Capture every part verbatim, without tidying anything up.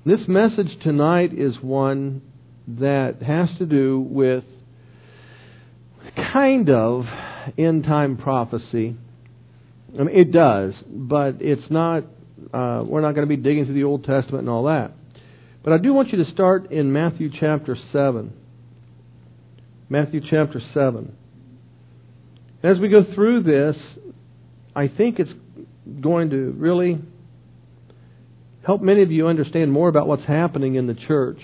This message tonight is one that has to do with kind of end-time prophecy. I mean, it does, but it's not, uh, we're not going to be digging through the Old Testament and all that. But I do want you to start in Matthew chapter seven. Matthew chapter seven. As we go through this, I think it's going to really help many of you understand more about what's happening in the church.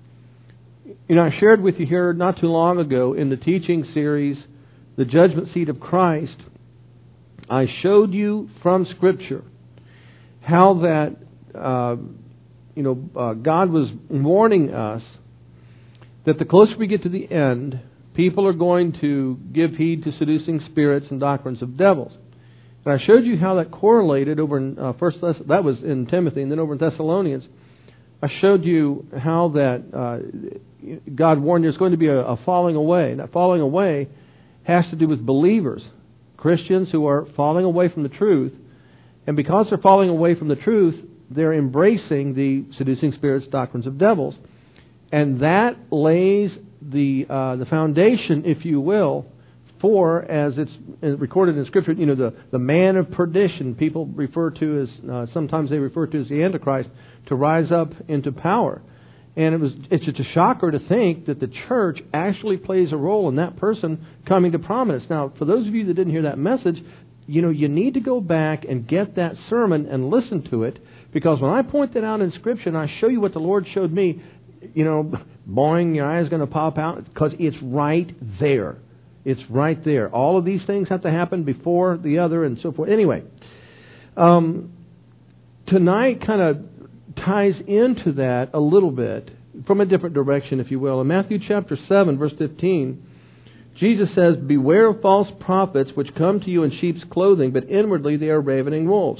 You know, I shared with you here not too long ago in the teaching series, The Judgment Seat of Christ, I showed you from Scripture how that, uh, you know, uh, God was warning us that the closer we get to the end, people are going to give heed to seducing spirits and doctrines of devils. And I showed you how that correlated over in uh, First Thess- that was in Timothy, and then over in Thessalonians, I showed you how that uh, God warned there's going to be a, a falling away. And that falling away has to do with believers, Christians who are falling away from the truth. And because they're falling away from the truth, they're embracing the seducing spirits, doctrines of devils. And that lays the uh, the foundation, if you will, for, as it's recorded in Scripture, you know, the, the man of perdition, people refer to as, uh, sometimes they refer to as the Antichrist, to rise up into power. And it was it's just a shocker to think that the church actually plays a role in that person coming to prominence. Now, for those of you that didn't hear that message, you know, you need to go back and get that sermon and listen to it, because when I point that out in Scripture and I show you what the Lord showed me, you know, boing, your eye is going to pop out, because it's right there. It's right there. All of these things have to happen before the other and so forth. Anyway, um, tonight kind of ties into that a little bit from a different direction, if you will. In Matthew chapter seven, verse fifteen, Jesus says, "Beware of false prophets which come to you in sheep's clothing, but inwardly they are ravening wolves."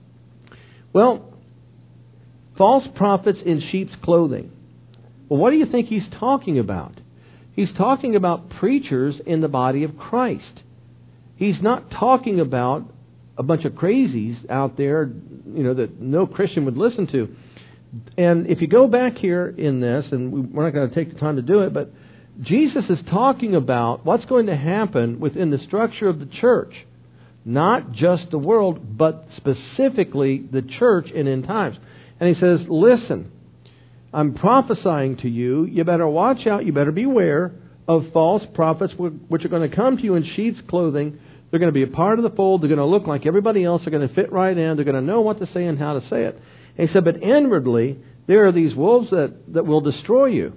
Well, false prophets in sheep's clothing. Well, what do you think he's talking about? He's talking about preachers in the body of Christ. He's not talking about a bunch of crazies out there, you know, that no Christian would listen to. And if you go back here in this, and we're not going to take the time to do it, but Jesus is talking about what's going to happen within the structure of the church. Not just the world, but specifically the church in end times. And he says, listen, I'm prophesying to you, you better watch out, you better beware of false prophets which are going to come to you in sheep's clothing. They're going to be a part of the fold. They're going to look like everybody else. They're going to fit right in. They're going to know what to say and how to say it. And he said, but inwardly, there are these wolves that, that will destroy you.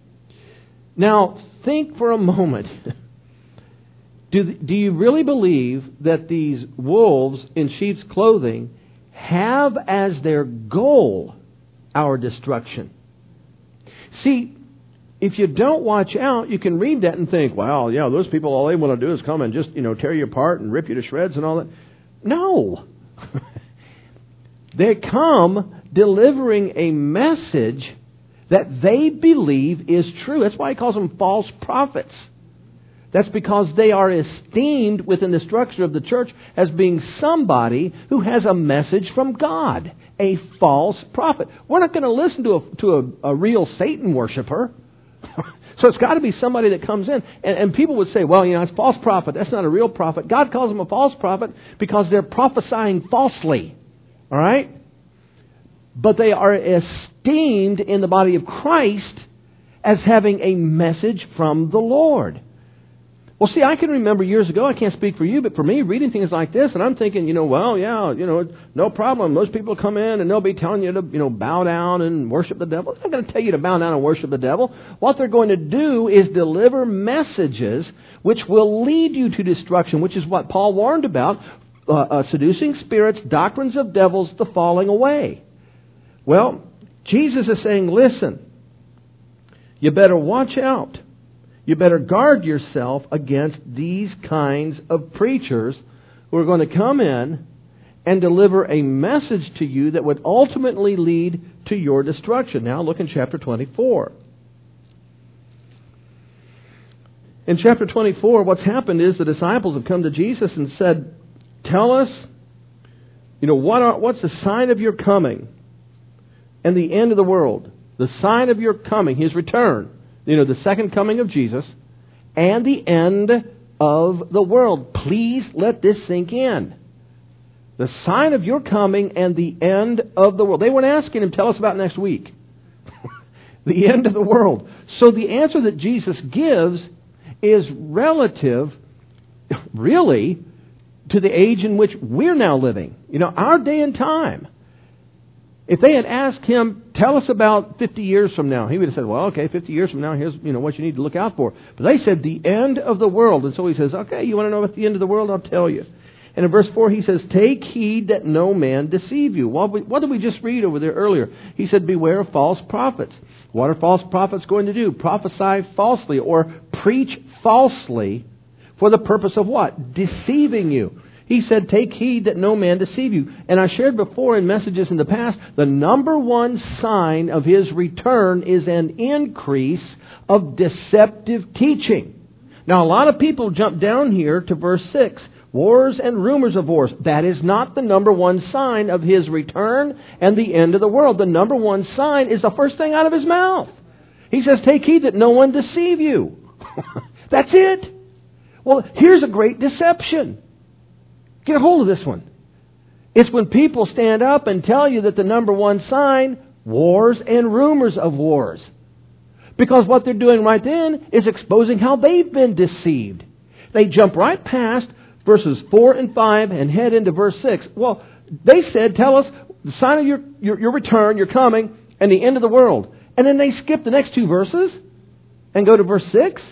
Now, think for a moment. do, do you really believe that these wolves in sheep's clothing have as their goal our destruction? See, if you don't watch out, you can read that and think, well, yeah, those people, all they want to do is come and just, you know, tear you apart and rip you to shreds and all that. No. They come delivering a message that they believe is true. That's why he calls them false prophets. That's because they are esteemed within the structure of the church as being somebody who has a message from God. A false prophet. We're not going to listen to a, to a, a real Satan worshiper. So it's got to be somebody that comes in. And, and people would say, well, you know, it's a false prophet. That's not a real prophet. God calls them a false prophet because they're prophesying falsely. All right? But they are esteemed in the body of Christ as having a message from the Lord. Well, see, I can remember years ago, I can't speak for you, but for me, reading things like this, and I'm thinking, you know, well, yeah, you know, no problem. Most people come in and they'll be telling you to, you know, bow down and worship the devil. They're not going to tell you to bow down and worship the devil. What they're going to do is deliver messages which will lead you to destruction, which is what Paul warned about, uh, uh, seducing spirits, doctrines of devils, the falling away. Well, Jesus is saying, listen, you better watch out. You better guard yourself against these kinds of preachers who are going to come in and deliver a message to you that would ultimately lead to your destruction. Now look in chapter twenty-four. In chapter twenty-four, what's happened is the disciples have come to Jesus and said, tell us, you know, what are, what's the sign of your coming? and the end of the world. The sign of your coming, His return. You know, the second coming of Jesus, and the end of the world. Please let this sink in. The sign of your coming and the end of the world. They weren't asking Him, tell us about next week. The end of the world. So the answer that Jesus gives is relative, really, to the age in which we're now living. You know, our day and time. If they had asked Him, tell us about fifty years from now, He would have said, well, okay, fifty years from now, here's you know what you need to look out for. But they said the end of the world. And so He says, okay, you want to know about the end of the world? I'll tell you. And in verse four, He says, take heed that no man deceive you. What, what did we just read over there earlier? He said, beware of false prophets. What are false prophets going to do? Prophesy falsely or preach falsely for the purpose of what? Deceiving you. He said, take heed that no man deceive you. And I shared before in messages in the past, the number one sign of His return is an increase of deceptive teaching. Now, a lot of people jump down here to verse six. Wars and rumors of wars. That is not the number one sign of His return and the end of the world. The number one sign is the first thing out of His mouth. He says, take heed that no one deceive you. That's it. Well, here's a great deception. Get a hold of this one. It's when people stand up and tell you that the number one sign, wars and rumors of wars. Because what they're doing right then is exposing how they've been deceived. They jump right past verses four and five and head into verse six. Well, they said, tell us the sign of your, your, your return, your coming, and the end of the world. And then they skip the next two verses and go to verse six.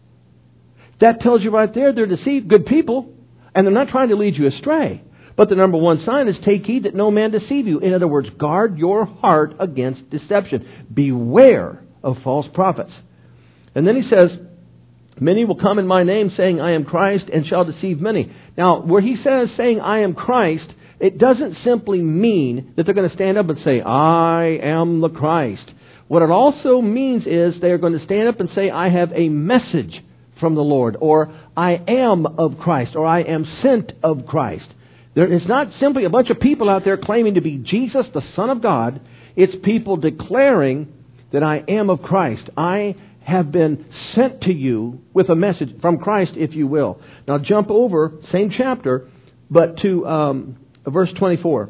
That tells you right there they're deceived, good people, and they're not trying to lead you astray. But the number one sign is take heed that no man deceive you. In other words, guard your heart against deception. Beware of false prophets. And then he says, many will come in my name saying, I am Christ, and shall deceive many. Now, where he says saying, I am Christ, it doesn't simply mean that they're going to stand up and say, I am the Christ. What it also means is they're going to stand up and say, I have a message from the Lord, or I am of Christ, or I am sent of Christ. There is not simply a bunch of people out there claiming to be Jesus, the Son of God. It's people declaring that I am of Christ. I have been sent to you with a message from Christ, if you will. Now jump over, same chapter, but to um, verse twenty-four.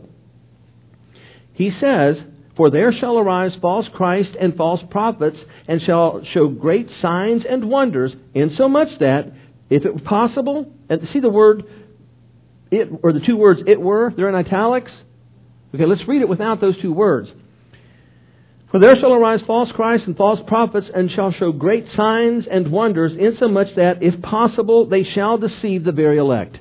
He says, for there shall arise false Christ and false prophets, and shall show great signs and wonders, insomuch that, if it were possible, and see the word, it, or the two words, it were, they're in italics. Okay, let's read it without those two words. For there shall arise false Christs and false prophets, and shall show great signs and wonders, insomuch that, if possible, they shall deceive the very elect.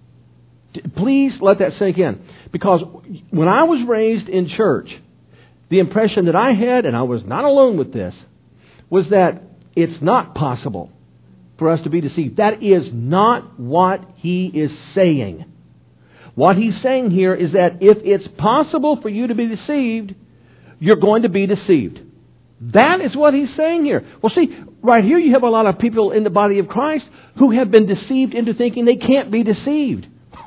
Please let that sink in. Because when I was raised in church, the impression that I had, and I was not alone with this, was that it's not possible for us to be deceived. That is not what he is saying. What he's saying here is that if it's possible for you to be deceived, you're going to be deceived. That is what he's saying here. Well, see, right here you have a lot of people in the body of Christ who have been deceived into thinking they can't be deceived.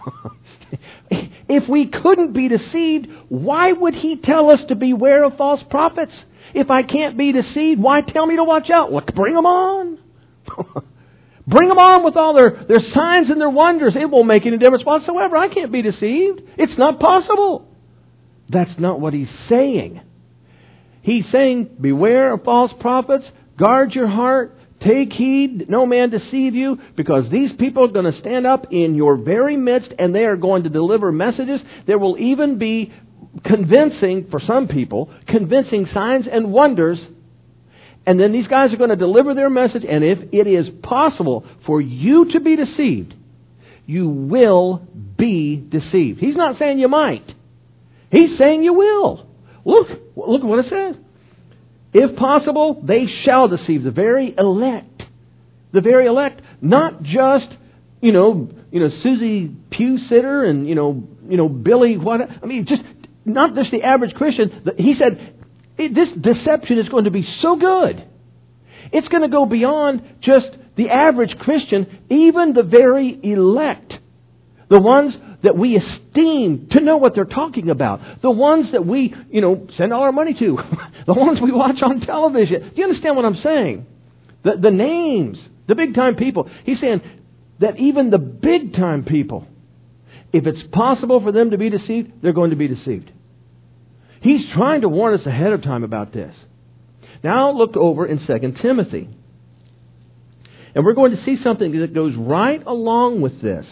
If we couldn't be deceived, why would he tell us to beware of false prophets? If I can't be deceived, why tell me to watch out? Well, bring them on. Bring them on with all their, their signs and their wonders. It won't make any difference whatsoever. I can't be deceived. It's not possible. That's not what he's saying. He's saying, beware of false prophets, guard your heart, take heed, no man deceive you, because these people are going to stand up in your very midst and they are going to deliver messages. There will even be convincing, for some people, convincing signs and wonders. And then these guys are going to deliver their message, and if it is possible for you to be deceived, you will be deceived. He's not saying you might. He's saying you will. Look, look what it says. If possible, they shall deceive the very elect. The very elect. Not just, you know, you know, Susie Pew sitter and, you know, you know, Billy what I mean, just not just the average Christian. He said, it, this deception is going to be so good. It's going to go beyond just the average Christian, even the very elect. The ones that we esteem to know what they're talking about. The ones that we, you know, send all our money to. The ones we watch on television. Do you understand what I'm saying? The, the names, the big time people. He's saying that even the big time people, if it's possible for them to be deceived, they're going to be deceived. He's trying to warn us ahead of time about this. Now look over in Second Timothy. And we're going to see something that goes right along with this.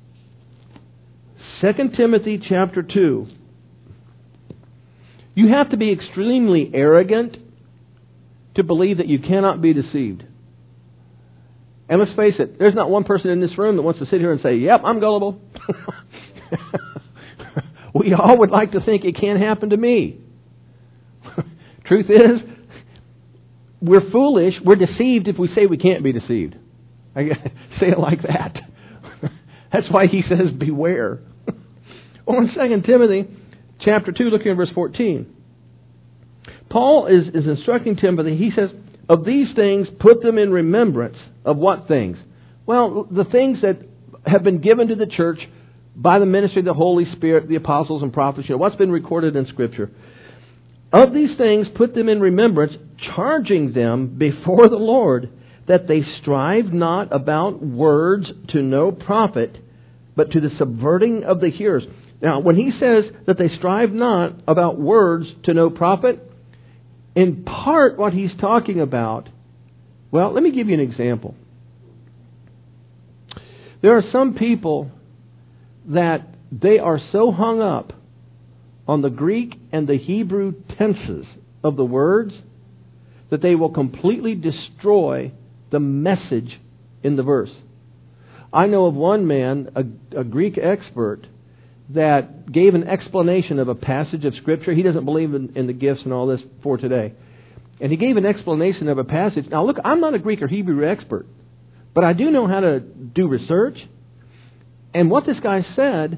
Second Timothy chapter two. You have to be extremely arrogant to believe that you cannot be deceived. And let's face it, there's not one person in this room that wants to sit here and say, yep, I'm gullible. We all would like to think it can't happen to me. Truth is, we're foolish, we're deceived if we say we can't be deceived. I say it like that. That's why he says, beware. Or in Second Timothy chapter two, looking at verse fourteen. Paul is, is instructing Timothy. He says, of these things, put them in remembrance. Of what things? Well, the things that have been given to the church by the ministry of the Holy Spirit, the apostles and prophets. You know, what's been recorded in Scripture. Of these things, put them in remembrance, charging them before the Lord, that they strive not about words to no profit, but to the subverting of the hearers. Now, when he says that they strive not about words to no profit, in part what he's talking about, well, let me give you an example. There are some people that they are so hung up on the Greek and the Hebrew tenses of the words that they will completely destroy the message in the verse. I know of one man, a, a Greek expert, that gave an explanation of a passage of Scripture. He doesn't believe in, in the gifts and all this for today. And he gave an explanation of a passage. Now look, I'm not a Greek or Hebrew expert, but I do know how to do research. And what this guy said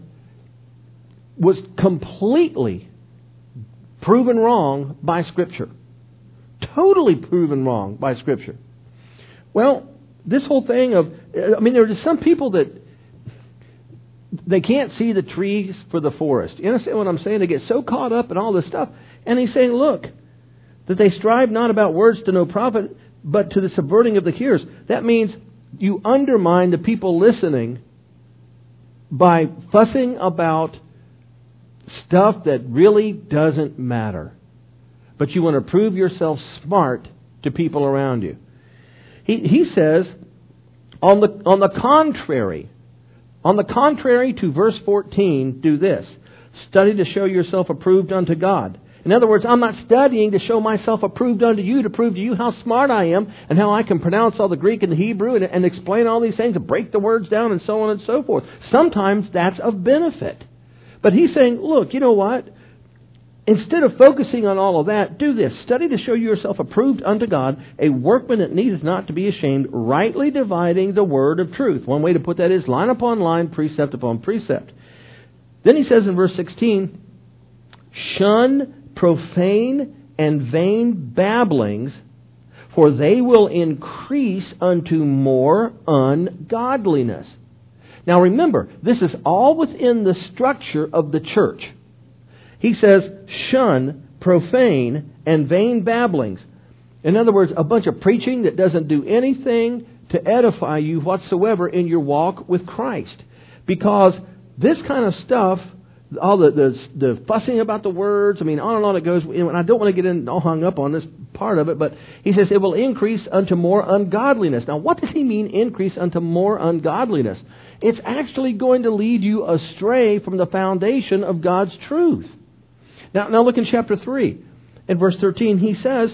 was completely proven wrong by Scripture. Totally proven wrong by Scripture. Well, this whole thing of, I mean, there are just some people that they can't see the trees for the forest. You understand what I'm saying? They get so caught up in all this stuff. And he's saying, look, that they strive not about words to no profit, but to the subverting of the hearers. That means you undermine the people listening by fussing about stuff that really doesn't matter. But you want to prove yourself smart to people around you. He, he says, on the, on the contrary, on the contrary to verse fourteen, do this. Study to show yourself approved unto God. In other words, I'm not studying to show myself approved unto you, to prove to you how smart I am and how I can pronounce all the Greek and the Hebrew and, and explain all these things and break the words down and so on and so forth. Sometimes that's of benefit. But he's saying, look, you know what? Instead of focusing on all of that, do this. Study to show yourself approved unto God, a workman that needeth not to be ashamed, rightly dividing the word of truth. One way to put that is line upon line, precept upon precept. Then he says in verse sixteen, shun profane and vain babblings, for they will increase unto more ungodliness. Now remember, this is all within the structure of the church. He says, shun profane and vain babblings. In other words, a bunch of preaching that doesn't do anything to edify you whatsoever in your walk with Christ. Because this kind of stuff, all the, the the fussing about the words, I mean, on and on it goes. And I don't want to get in all hung up on this part of it, but he says it will increase unto more ungodliness. Now, what does he mean, increase unto more ungodliness? It's actually going to lead you astray from the foundation of God's truth. Now, now look in chapter three. In verse thirteen, he says,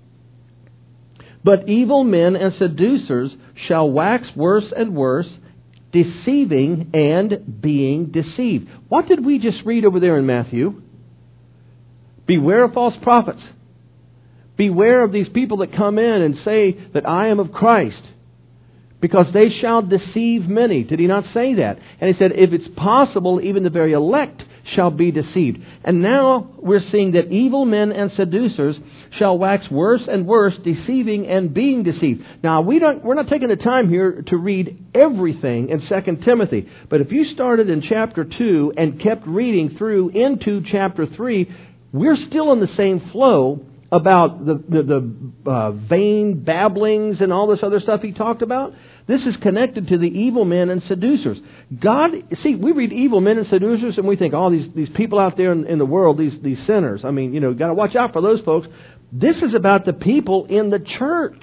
but evil men and seducers shall wax worse and worse, deceiving and being deceived. What did we just read over there in Matthew? Beware of false prophets. Beware of these people that come in and say that I am of Christ, because they shall deceive many. Did he not say that? And he said, if it's possible, even the very elect shall be deceived. And now we're seeing that evil men and seducers shall wax worse and worse, deceiving and being deceived. Now, we don't, we're not taking the time here to read everything in Second Timothy. But if you started in chapter two and kept reading through into chapter three, we're still in the same flow about the, the, the uh, vain babblings and all this other stuff he talked about. This is connected to the evil men and seducers. God, see, we read evil men and seducers and we think, oh, these, these people out there in, in the world, these, these sinners. I mean, you know, got to watch out for those folks. This is about the people in the church.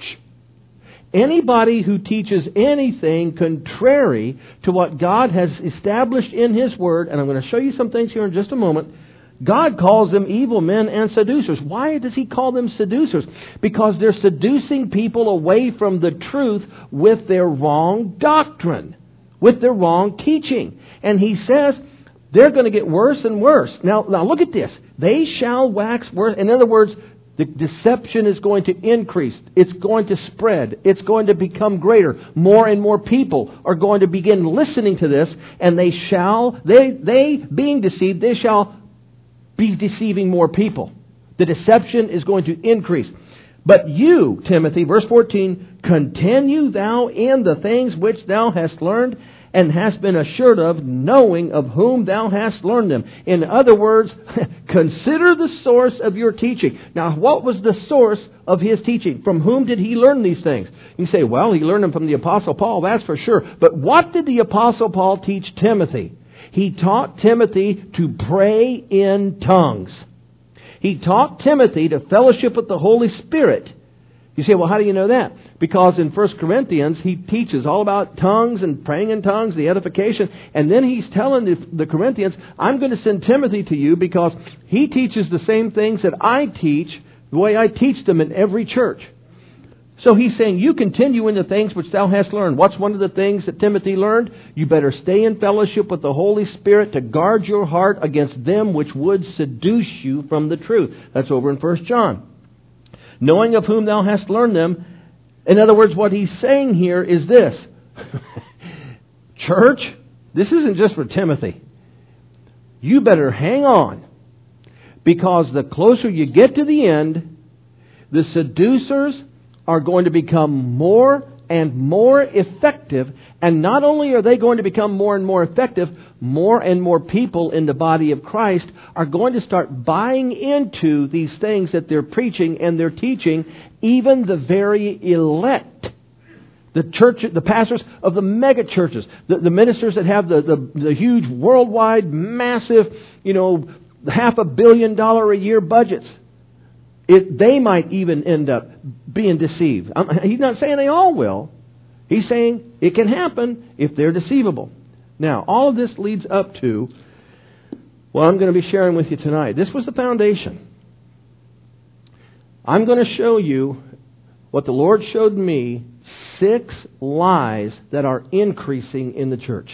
Anybody who teaches anything contrary to what God has established in His Word, and I'm going to show you some things here in just a moment, God calls them evil men and seducers. Why does He call them seducers? Because they're seducing people away from the truth with their wrong doctrine, with their wrong teaching. And He says they're going to get worse and worse. Now, now look at this. They shall wax worse. In other words, the deception is going to increase. It's going to spread. It's going to become greater. More and more people are going to begin listening to this, and they shall, they, they being deceived, they shall be deceiving more people. The deception is going to increase. But you, Timothy, verse fourteen, continue thou in the things which thou hast learned and hast been assured of, knowing of whom thou hast learned them. In other words, consider the source of your teaching. Now, what was the source of his teaching? From whom did he learn these things? You say, well, he learned them from the Apostle Paul, that's for sure. But what did the Apostle Paul teach Timothy? He taught Timothy to pray in tongues. He taught Timothy to fellowship with the Holy Spirit. You say, well, how do you know that? Because in First Corinthians, he teaches all about tongues and praying in tongues, the edification. And then he's telling the, the Corinthians, I'm going to send Timothy to you because he teaches the same things that I teach, the way I teach them in every church. So he's saying, you continue in the things which thou hast learned. What's one of the things that Timothy learned? You better stay in fellowship with the Holy Spirit to guard your heart against them which would seduce you from the truth. That's over in First John. Knowing of whom thou hast learned them. In other words, what he's saying here is this. Church, this isn't just for Timothy. You better hang on. Because the closer you get to the end, the seducers are going to become more and more effective. And not only are they going to become more and more effective, more and more people in the body of Christ are going to start buying into these things that they're preaching and they're teaching, even the very elect. The church, the pastors of the mega churches, the, the ministers that have the, the, the huge worldwide, massive, you know, half a billion dollar a year budgets. It, they might even end up being deceived. I'm, he's not saying they all will. He's saying it can happen if they're deceivable. Now, all of this leads up to what I'm going to be sharing with you tonight. This was the foundation. I'm going to show you what the Lord showed me, six lies that are increasing in the church.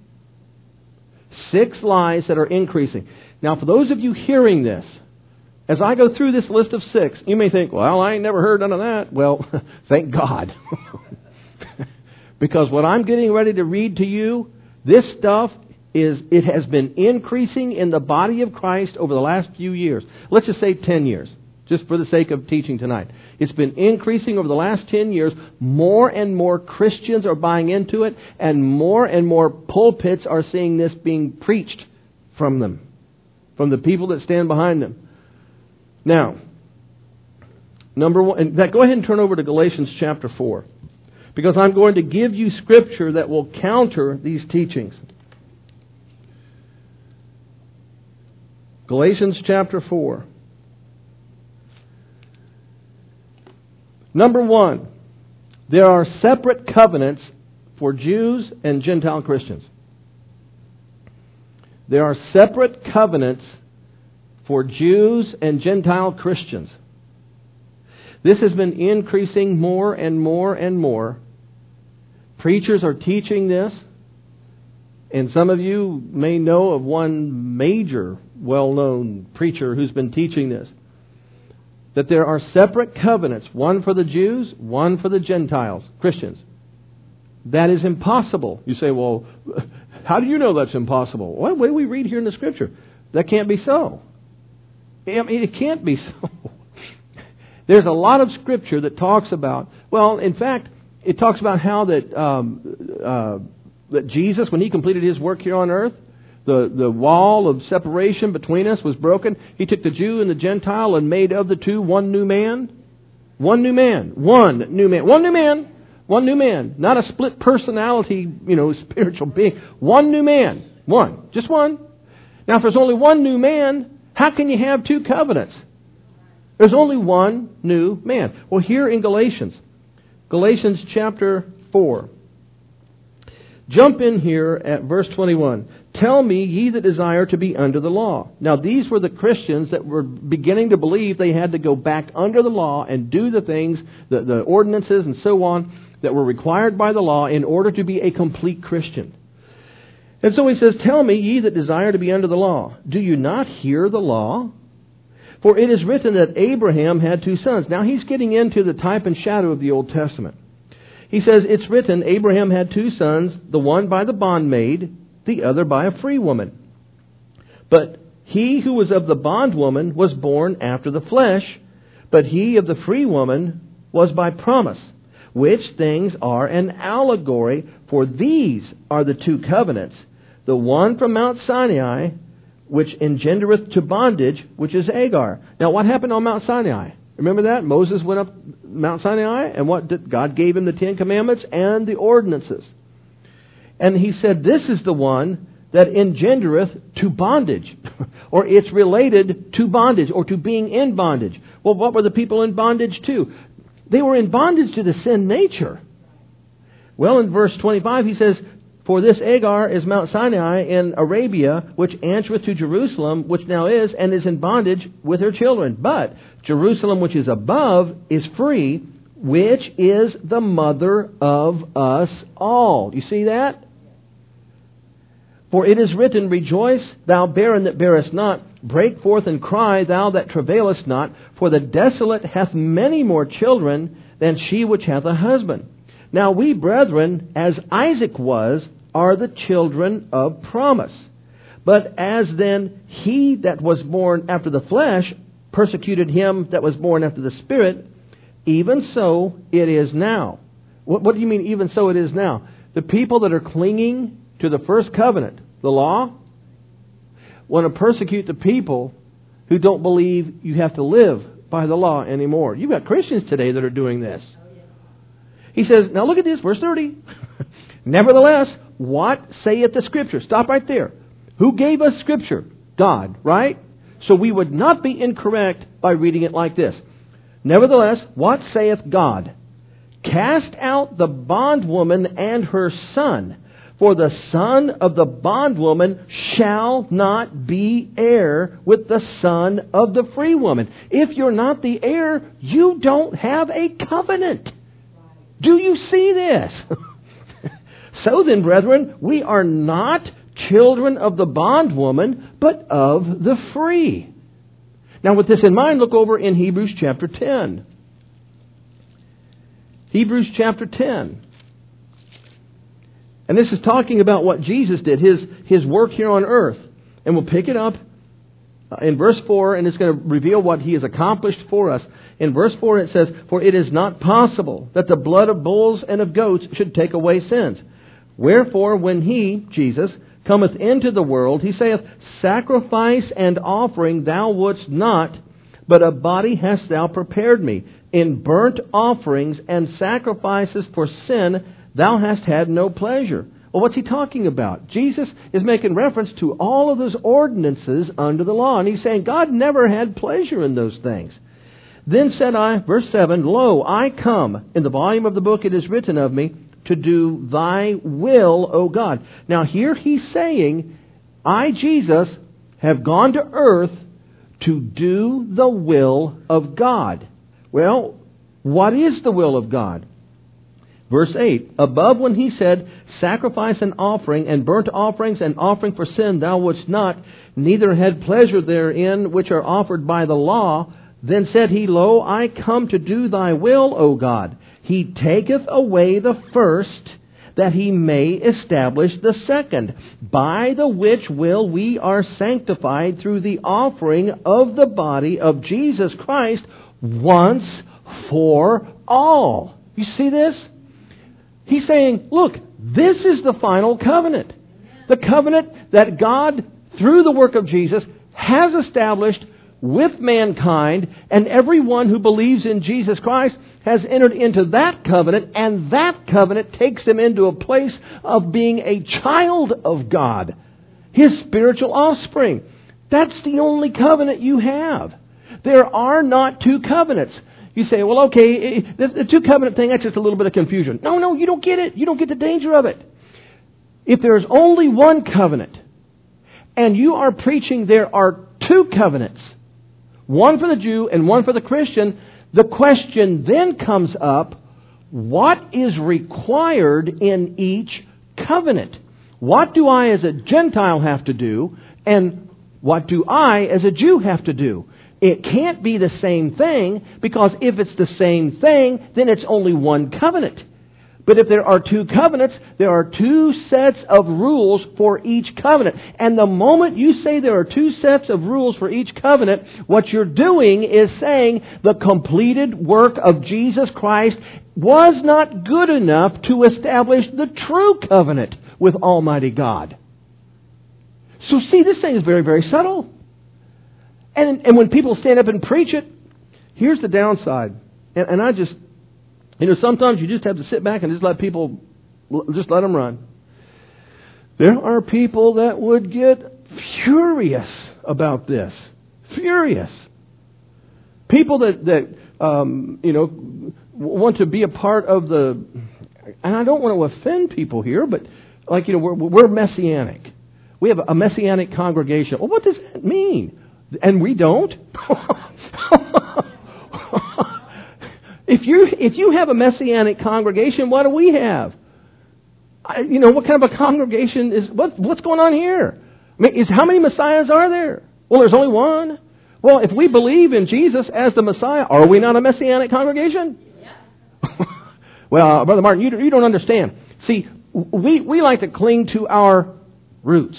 Six lies that are increasing. Now, for those of you hearing this, as I go through this list of six, you may think, well, I ain't never heard none of that. Well, thank God. Because what I'm getting ready to read to you, this stuff is, it has been increasing in the body of Christ over the last few years. Let's just say ten years, just for the sake of teaching tonight. It's been increasing over the last ten years. More and more Christians are buying into it, and more and more pulpits are seeing this being preached from them, from the people that stand behind them. Now, number one, and that, go ahead and turn over to Galatians chapter four. Because I'm going to give you scripture that will counter these teachings. Galatians chapter four. Number one, there are separate covenants for Jews and Gentile Christians. There are separate covenants for Jews and Gentile Christians. This has been increasing more and more and more. Preachers are teaching this. And some of you may know of one major, well-known preacher who's been teaching this. That there are separate covenants, one for the Jews, one for the Gentiles, Christians. That is impossible. You say, well, how do you know that's impossible? Well, the way we read here in the Scripture. That can't be so. I mean, it can't be so. There's a lot of Scripture that talks about, well, in fact, it talks about how that um, uh, that Jesus, when He completed His work here on earth, the, the wall of separation between us was broken. He took the Jew and the Gentile and made of the two one new man. One new man. One new man. One new man. One new man. Not a split personality, you know, spiritual being. One new man. One. Just one. Now, if there's only one new man, how can you have two covenants? There's only one new man. Well, here in Galatians, Galatians chapter four. Jump in here at verse twenty-one. Tell me, ye that desire to be under the law. Now, these were the Christians that were beginning to believe they had to go back under the law and do the things, the, the ordinances and so on, that were required by the law in order to be a complete Christian. And so he says, tell me, ye that desire to be under the law, do you not hear the law? For it is written that Abraham had two sons. Now he's getting into the type and shadow of the Old Testament. He says, it's written, Abraham had two sons, the one by the bondmaid, the other by a free woman. But he who was of the bondwoman was born after the flesh, but he of the free woman was by promise, which things are an allegory, for these are the two covenants, the one from Mount Sinai, which engendereth to bondage, which is Hagar. Now, what happened on Mount Sinai? Remember that? Moses went up Mount Sinai, and what did God gave him the Ten Commandments and the ordinances. And he said, this is the one that engendereth to bondage, or it's related to bondage, or to being in bondage. Well, what were the people in bondage to? They were in bondage to the sin nature. Well, in verse twenty-five, he says, for this Hagar is Mount Sinai in Arabia, which answereth to Jerusalem, which now is, and is in bondage with her children. But Jerusalem, which is above, is free, which is the mother of us all. You see that? For it is written, rejoice, thou barren that bearest not. Break forth and cry, thou that travailest not. For the desolate hath many more children than she which hath a husband. Now we, brethren, as Isaac was, are the children of promise. But as then he that was born after the flesh persecuted him that was born after the Spirit, even so it is now. What, what do you mean, even so it is now? The people that are clinging to the first covenant, the law, want to persecute the people who don't believe you have to live by the law anymore. You've got Christians today that are doing this. He says, now look at this, verse thirty. Nevertheless, what saith the Scripture? Stop right there. Who gave us Scripture? God, right? So we would not be incorrect by reading it like this. Nevertheless, what saith God? Cast out the bondwoman and her son, for the son of the bondwoman shall not be heir with the son of the free woman. If you're not the heir, you don't have a covenant. Do you see this? So then, brethren, we are not children of the bondwoman, but of the free. Now, with this in mind, look over in Hebrews chapter ten. Hebrews chapter ten. And this is talking about what Jesus did, His, his work here on earth. And we'll pick it up in verse four, and it's going to reveal what He has accomplished for us. In verse four it says, for it is not possible that the blood of bulls and of goats should take away sins. Wherefore, when He, Jesus, cometh into the world, He saith, sacrifice and offering thou wouldst not, but a body hast thou prepared me. In burnt offerings and sacrifices for sin thou hast had no pleasure. Well, what's He talking about? Jesus is making reference to all of those ordinances under the law. And He's saying God never had pleasure in those things. Then said I, verse seven, lo, I come. In the volume of the book it is written of me, to do thy will, O God. Now here He's saying, I, Jesus, have gone to earth to do the will of God. Well, what is the will of God? Verse eight, above when He said, sacrifice and offering, and burnt offerings and offering for sin thou wouldst not, neither had pleasure therein which are offered by the law, then said He, lo, I come to do thy will, O God. He taketh away the first, that He may establish the second, by the which will we are sanctified through the offering of the body of Jesus Christ once for all. You see this? He's saying, look, this is the final covenant. The covenant that God, through the work of Jesus, has established with mankind, and everyone who believes in Jesus Christ has entered into that covenant, and that covenant takes them into a place of being a child of God, His spiritual offspring. That's the only covenant you have. There are not two covenants. You say, well, okay, the two covenant thing, that's just a little bit of confusion. No, no, you don't get it. You don't get the danger of it. If there's only one covenant, and you are preaching there are two covenants, one for the Jew and one for the Christian, the question then comes up, what is required in each covenant? What do I as a Gentile have to do, and what do I as a Jew have to do? It can't be the same thing, because if it's the same thing, then it's only one covenant. But if there are two covenants, there are two sets of rules for each covenant. And the moment you say there are two sets of rules for each covenant, what you're doing is saying the completed work of Jesus Christ was not good enough to establish the true covenant with Almighty God. So see, this thing is very, very subtle. And, and when people stand up and preach it, here's the downside. And, and I just... You know, sometimes you just have to sit back and just let people, just let them run. There are people that would get furious about this. Furious. People that, that um, you know, want to be a part of the, and I don't want to offend people here, but like, you know, we're, we're Messianic. We have a Messianic congregation. Well, what does that mean? And we don't? If you if you have a Messianic congregation, what do we have? I, you know, what kind of a congregation is, what, what's going on here? I mean, is how many Messiahs are there? Well, there's only one. Well, if we believe in Jesus as the Messiah, are we not a Messianic congregation? Yeah. Well, Brother Martin, you, you don't understand. See, we, we like to cling to our roots.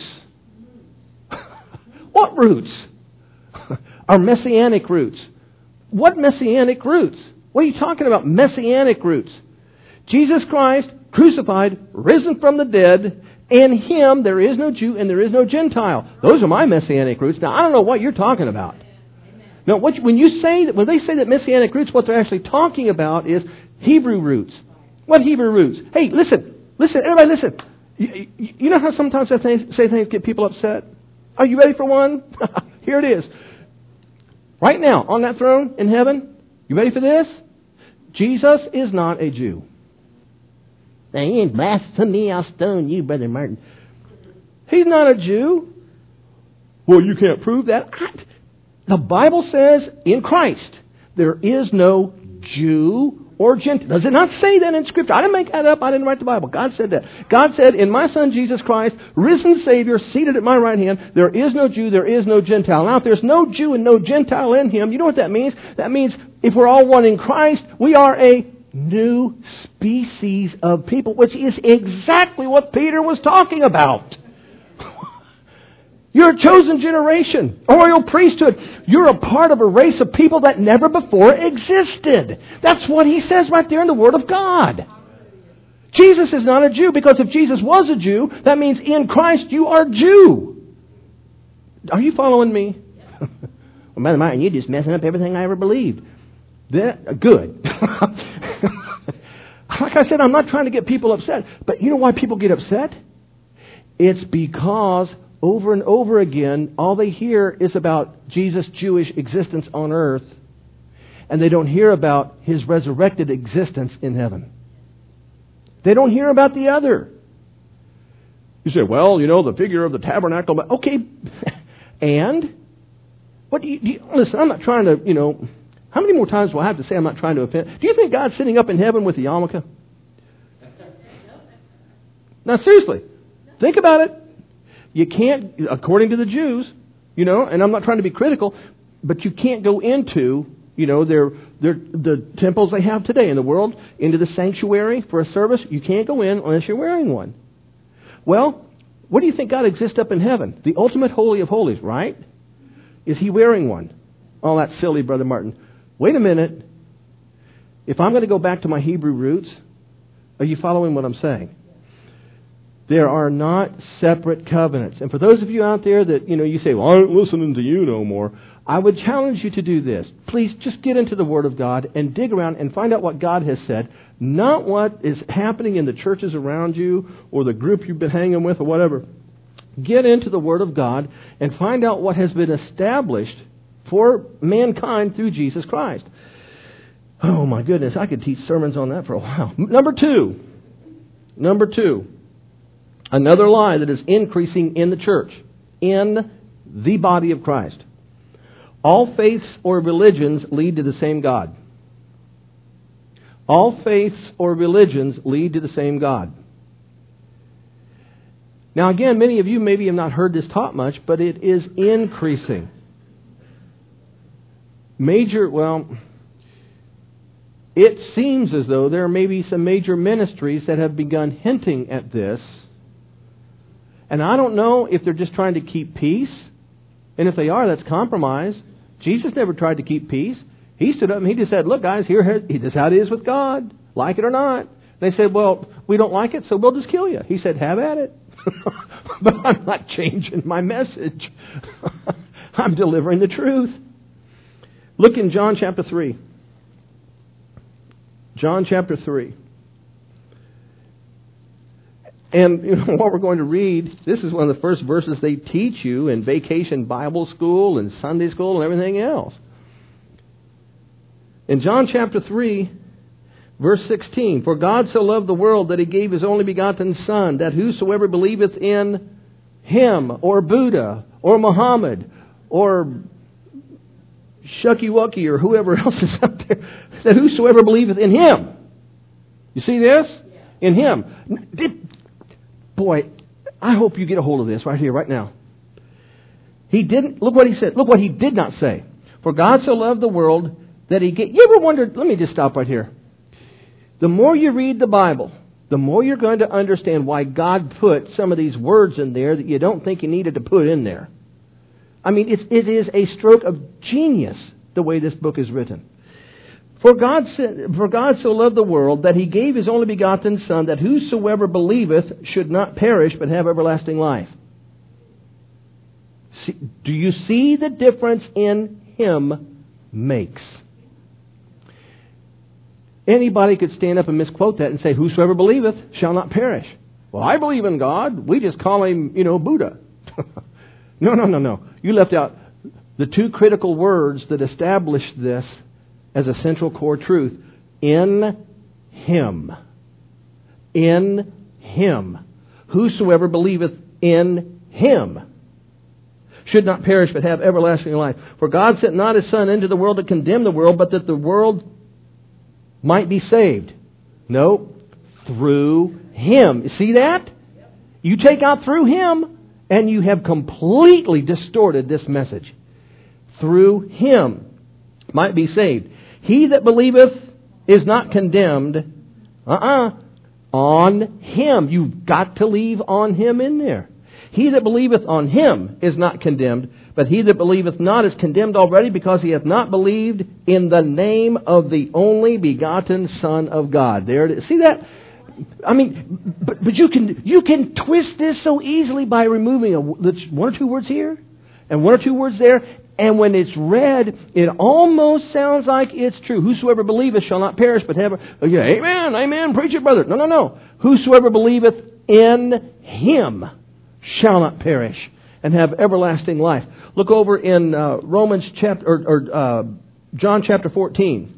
What roots? Our Messianic roots. What Messianic roots? What are you talking about? Messianic roots. Jesus Christ, crucified, risen from the dead, in Him there is no Jew and there is no Gentile. Those are my Messianic roots. Now, I don't know what you're talking about. Now, what you, when you say that, when they say that Messianic roots, what they're actually talking about is Hebrew roots. What Hebrew roots? Hey, listen, listen, everybody listen. You, you, you know how sometimes I think, say things get people upset? Are you ready for one? Here it is. Right now, on that throne in heaven, you ready for this? Jesus is not a Jew. Now, you ain't blasphemy, I'll stone you, Brother Martin. He's not a Jew. Well, you can't prove that. The Bible says in Christ, there is no Jew or Gentile. Does it not say that in Scripture? I didn't make that up. I didn't write the Bible. God said that. God said, in my Son Jesus Christ, risen Savior, seated at my right hand, there is no Jew, there is no Gentile. Now, if there's no Jew and no Gentile in Him, you know what that means? That means if we're all one in Christ, we are a new species of people, which is exactly what Peter was talking about. You're a chosen generation, a royal priesthood. You're a part of a race of people that never before existed. That's what he says right there in the Word of God. Jesus is not a Jew, because if Jesus was a Jew, that means in Christ you are Jew. Are you following me? Well, Brother Martin, you're just messing up everything I ever believed. That, good. Like I said, I'm not trying to get people upset. But you know why people get upset? It's because over and over again, all they hear is about Jesus' Jewish existence on earth, and they don't hear about His resurrected existence in heaven. They don't hear about the other. You say, well, you know, the figure of the tabernacle. Okay, and? What do you, do you, listen, I'm not trying to, you know, how many more times will I have to say I'm not trying to offend? Do you think God's sitting up in heaven with a yarmulke? Now, seriously, think about it. You can't, according to the Jews, you know, and I'm not trying to be critical, but you can't go into, You know, they're, they're, the temples they have today in the world, into the sanctuary for a service, you can't go in unless you're wearing one. Well, what do you think God exists up in heaven? The ultimate holy of holies, right? Is He wearing one? Oh, that's silly, Brother Martin. Wait a minute. If I'm going to go back to my Hebrew roots, are you following what I'm saying? There are not separate covenants. And for those of you out there that, you know, you say, well, I ain't listening to you no more. I would challenge you to do this. Please just get into the Word of God and dig around and find out what God has said. Not what is happening in the churches around you or the group you've been hanging with or whatever. Get into the Word of God and find out what has been established for mankind through Jesus Christ. Oh my goodness, I could teach sermons on that for a while. Number two. Number two. Another lie that is increasing in the church, in the body of Christ. All faiths or religions lead to the same God. All faiths or religions lead to the same God. Now again, many of you maybe have not heard this taught much, but it is increasing. Major, well, it seems as though there may be some major ministries that have begun hinting at this. And I don't know if they're just trying to keep peace. And if they are, that's compromise. Jesus never tried to keep peace. He stood up and He just said, look guys, here, this is how it is with God. Like it or not. They said, well, we don't like it, so we'll just kill you. He said, have at it. But I'm not changing my message. I'm delivering the truth. Look in John chapter three. John chapter three. And you know what we're going to read, this is one of the first verses they teach you in vacation Bible school and Sunday school and everything else. In John chapter three, verse sixteen, for God so loved the world that He gave His only begotten Son, that whosoever believeth in Him, or Buddha, or Muhammad, or Shucky Wucky, or whoever else is up there, that whosoever believeth in Him. You see this? In Him. Did, boy, I hope you get a hold of this right here, right now. He didn't, look what He said. Look what He did not say. For God so loved the world that He gave. You ever wondered, let me just stop right here. The more you read the Bible, the more you're going to understand why God put some of these words in there that you don't think He needed to put in there. I mean, it's, it is a stroke of genius the way this book is written. For God, for God so loved the world that He gave His only begotten Son, that whosoever believeth should not perish but have everlasting life. See, do you see the difference in Him makes? Anybody could stand up and misquote that and say, whosoever believeth shall not perish. Well, I believe in God. We just call Him, you know, Buddha. No, no, no, no. You left out the two critical words that established this as a central core truth. In Him. In Him. Whosoever believeth in Him should not perish but have everlasting life. For God sent not His Son into the world to condemn the world, but that the world might be saved. No, through Him. You see that? You take out through Him, and you have completely distorted this message. Through Him might be saved. He that believeth is not condemned. Uh-uh. On Him. You've got to leave on Him in there. He that believeth on Him is not condemned, but he that believeth not is condemned already, because he hath not believed in the name of the only begotten Son of God. There it is. See that? I mean, but, but you can you can twist this so easily by removing a, one or two words here and one or two words there. And when it's read, it almost sounds like it's true. Whosoever believeth shall not perish, but have... Oh yeah, amen, amen, preach it, brother. No, no, no. Whosoever believeth in Him shall not perish and have everlasting life. Look over in uh, Romans chapter... or, or uh, John chapter fourteen.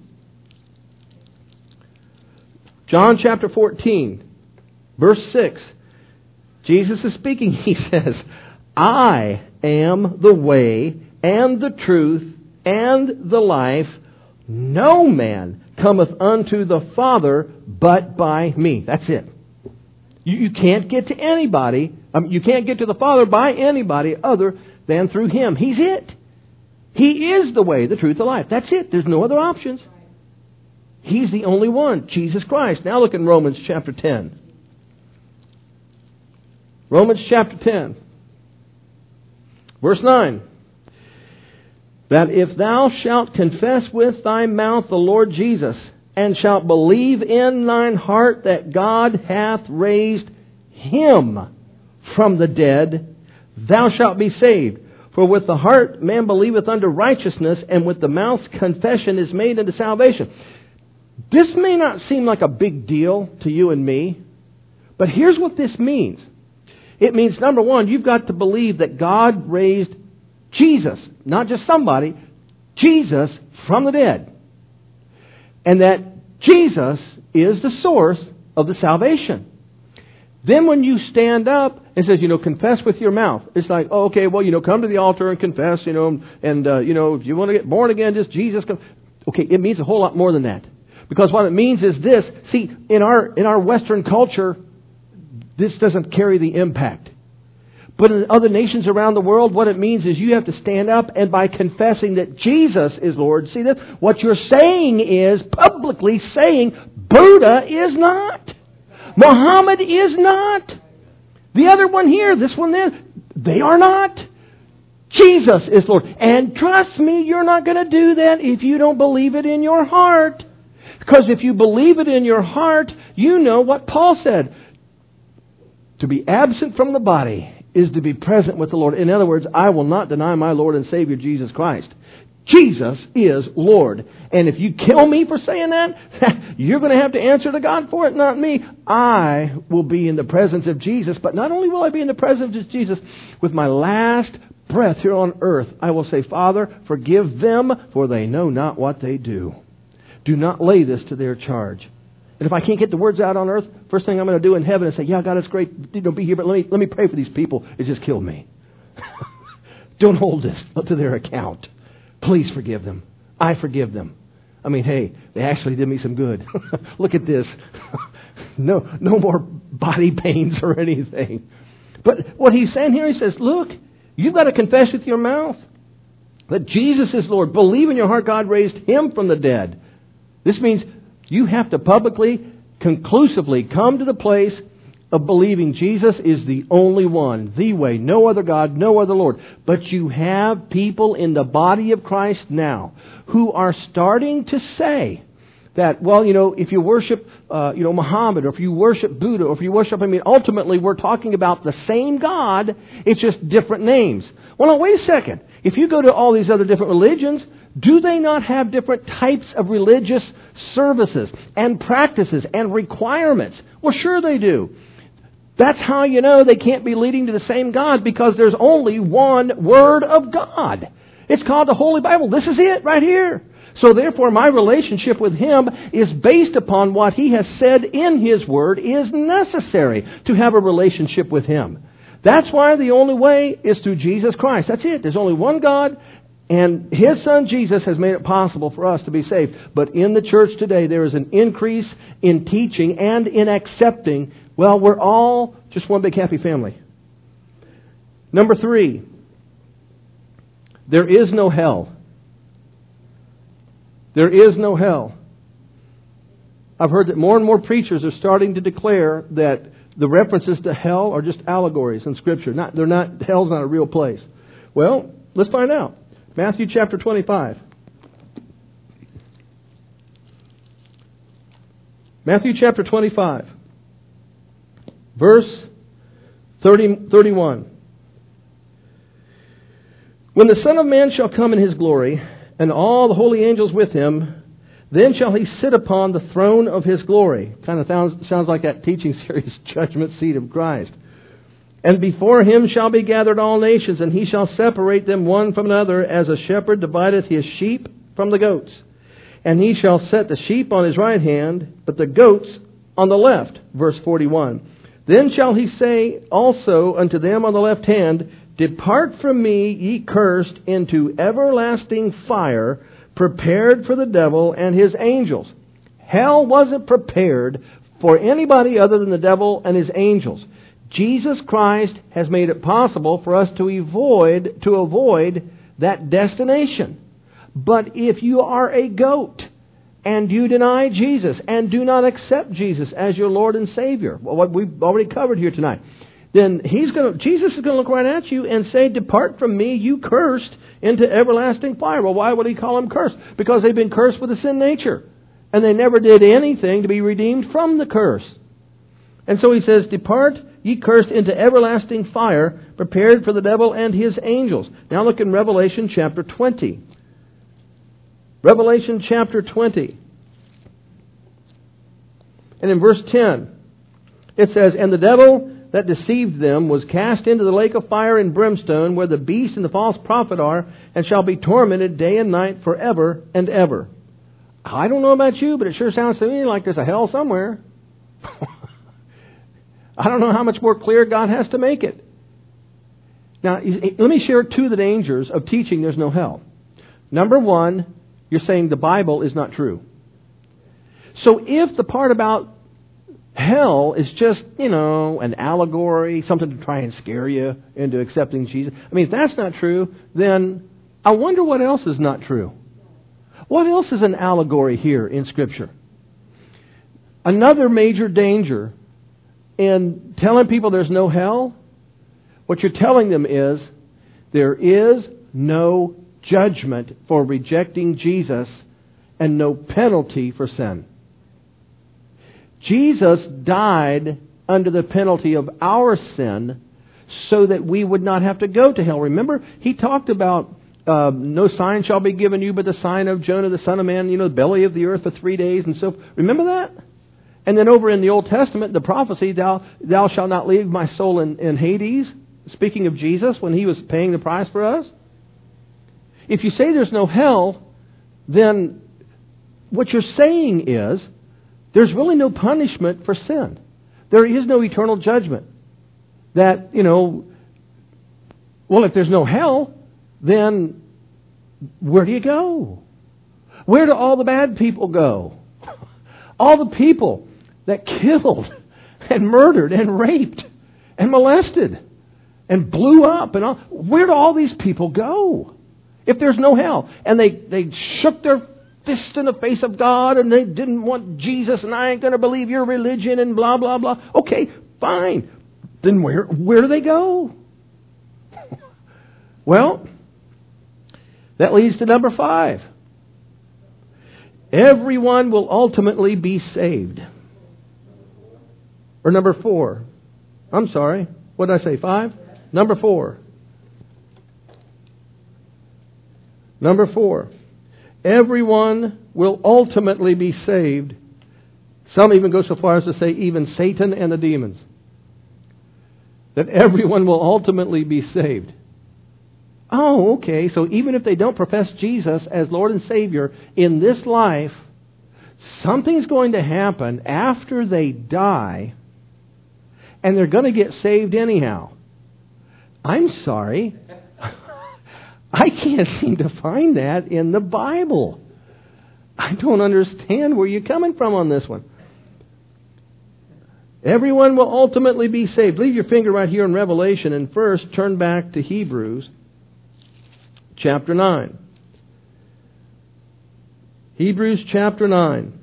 John chapter fourteen, verse six. Jesus is speaking. He says, I am the way and the truth and the life. No man cometh unto the Father but by me. That's it. You, you can't get to anybody. Um, you can't get to the Father by anybody other than through Him. He's it. He is the way, the truth, the life. That's it. There's no other options. He's the only one, Jesus Christ. Now look in Romans chapter ten. Romans chapter ten. Verse nine. That if thou shalt confess with thy mouth the Lord Jesus, and shalt believe in thine heart that God hath raised Him from the dead, thou shalt be saved. For with the heart man believeth unto righteousness, and with the mouth confession is made unto salvation. This may not seem like a big deal to you and me, but here's what this means. It means, number one, you've got to believe that God raised Jesus, not just somebody, Jesus from the dead. And that Jesus is the source of the salvation. Then when you stand up and says, you know, confess with your mouth. It's like, oh, okay, well, you know, come to the altar and confess, you know, and, uh, you know, if you want to get born again, just Jesus. Come. Okay, it means a whole lot more than that. Because what it means is this. See, in our in our Western culture, this doesn't carry the impact. But in other nations around the world, what it means is you have to stand up, and by confessing that Jesus is Lord, see this? What you're saying is, publicly saying, Buddha is not. Muhammad is not. The other one here, this one there, they are not. Jesus is Lord. And trust me, you're not going to do that if you don't believe it in your heart. Because if you believe it in your heart, you know what Paul said. To be absent from the body is to be present with the Lord. In other words, I will not deny my Lord and Savior Jesus Christ. Jesus is Lord. And if you kill me for saying that, you're going to have to answer to God for it, not me. I will be in the presence of Jesus. But not only will I be in the presence of Jesus, with my last breath here on earth, I will say, Father, forgive them, for they know not what they do. Do not lay this to their charge. And if I can't get the words out on earth, first thing I'm going to do in heaven is say, yeah, God, it's great you know, be here, but let me, let me pray for these people. It just killed me. Don't hold this up to their account. Please forgive them. I forgive them. I mean, hey, they actually did me some good. Look at this. no, no more body pains or anything. But what he's saying here, he says, look, you've got to confess with your mouth that Jesus is Lord. Believe in your heart God raised Him from the dead. This means you have to publicly, conclusively come to the place of believing Jesus is the only one, the way, no other God, no other Lord. But you have people in the body of Christ now who are starting to say that, well, you know, if you worship, uh, you know, Muhammad, or if you worship Buddha, or if you worship, I mean, ultimately we're talking about the same God, it's just different names. Well, now, wait a second. If you go to all these other different religions, do they not have different types of religious services and practices and requirements? Well, sure they do. That's how you know they can't be leading to the same God, because there's only one Word of God. It's called the Holy Bible. This is it right here. So therefore, my relationship with Him is based upon what He has said in His Word is necessary to have a relationship with Him. That's why the only way is through Jesus Christ. That's it. There's only one God, and His Son Jesus has made it possible for us to be saved. But in the church today, there is an increase in teaching and in accepting, well, we're all just one big happy family. Number three, there is no hell. There is no hell. I've heard that more and more preachers are starting to declare that the references to hell are just allegories in Scripture. Not, they're not, hell's not a real place. Well, let's find out. Matthew chapter twenty-five. Matthew chapter twenty-five. Verse thirty, thirty-one. When the Son of Man shall come in His glory, and all the holy angels with Him, then shall He sit upon the throne of His glory. Kind of sounds, sounds like that teaching series, Judgment Seat of Christ. And before Him shall be gathered all nations, and He shall separate them one from another, as a shepherd divideth his sheep from the goats. And He shall set the sheep on His right hand, but the goats on the left. Verse forty-one. Then shall He say also unto them on the left hand, Depart from me, ye cursed, into everlasting fire, prepared for the devil and his angels. Hell wasn't prepared for anybody other than the devil and his angels. Jesus Christ has made it possible for us to avoid to avoid that destination. But if you are a goat and you deny Jesus and do not accept Jesus as your Lord and Savior, what we've already covered here tonight, then he's going to, Jesus is going to look right at you and say, "Depart from me, you cursed, into everlasting fire." Well, why would he call them cursed? Because they've been cursed with a sin nature. And they never did anything to be redeemed from the curse. And so he says, "Depart, ye cursed, into everlasting fire, prepared for the devil and his angels." Now look in Revelation chapter twenty. Revelation chapter twenty. And in verse ten, it says, "And the devil that deceived them was cast into the lake of fire and brimstone, where the beast and the false prophet are, and shall be tormented day and night forever and ever." I don't know about you, but it sure sounds to me like there's a hell somewhere. I don't know how much more clear God has to make it. Now, let me share two of the dangers of teaching there's no hell. Number one, you're saying the Bible is not true. So if the part about hell is just, you know, an allegory, something to try and scare you into accepting Jesus, I mean, if that's not true, then I wonder what else is not true. What else is an allegory here in Scripture? Another major danger in telling people there's no hell, what you're telling them is there is no judgment for rejecting Jesus and no penalty for sin. Jesus died under the penalty of our sin so that we would not have to go to hell. Remember, he talked about uh, no sign shall be given you but the sign of Jonah the son of man, you know, the belly of the earth for three days and so. Remember that? And then over in the Old Testament, the prophecy, thou, thou shalt not leave my soul in, in Hades, speaking of Jesus when he was paying the price for us. If you say there's no hell, then what you're saying is there's really no punishment for sin. There is no eternal judgment. That, you know, well, if there's no hell, then where do you go? Where do all the bad people go? All the people that killed and murdered and raped and molested and blew up and all, where do all these people go if there's no hell? And they, they shook their fist in the face of God and they didn't want Jesus and I ain't going to believe your religion and blah, blah, blah. Okay, fine. Then where, where do they go? Well, that leads to number five. Everyone will ultimately be saved. Or number four. I'm sorry. What did I say? Five? Number four. Number four. Everyone will ultimately be saved. Some even go so far as to say even Satan and the demons. That everyone will ultimately be saved. Oh, okay. So even if they don't profess Jesus as Lord and Savior in this life, something's going to happen after they die, and they're going to get saved anyhow. I'm sorry. I can't seem to find that in the Bible. I don't understand where you're coming from on this one. Everyone will ultimately be saved. Leave your finger right here in Revelation and first turn back to Hebrews chapter nine. Hebrews chapter nine.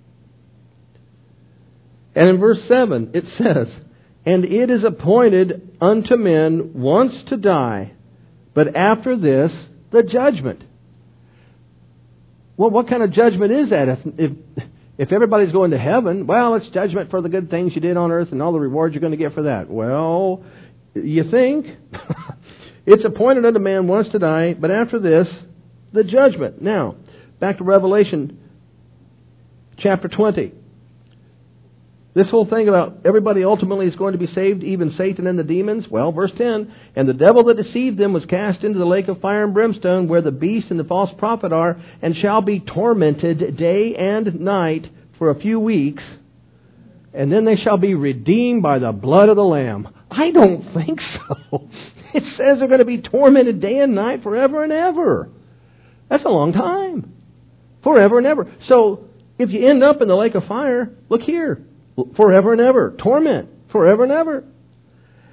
And in verse seven it says, "And it is appointed unto men once to die, but after this the judgment." Well, what kind of judgment is that? If, if, if everybody's going to heaven, well, it's judgment for the good things you did on earth and all the rewards you're going to get for that. Well, you think? It's appointed unto man once to die, but after this, the judgment. Now, back to Revelation chapter twenty. This whole thing about everybody ultimately is going to be saved, even Satan and the demons. Well, verse ten, "And the devil that deceived them was cast into the lake of fire and brimstone, where the beast and the false prophet are, and shall be tormented day and night for a few weeks. And then they shall be redeemed by the blood of the Lamb." I don't think so. It says they're going to be tormented day and night forever and ever. That's a long time. Forever and ever. So, if you end up in the lake of fire, look here. Forever and ever. Torment. Forever and ever.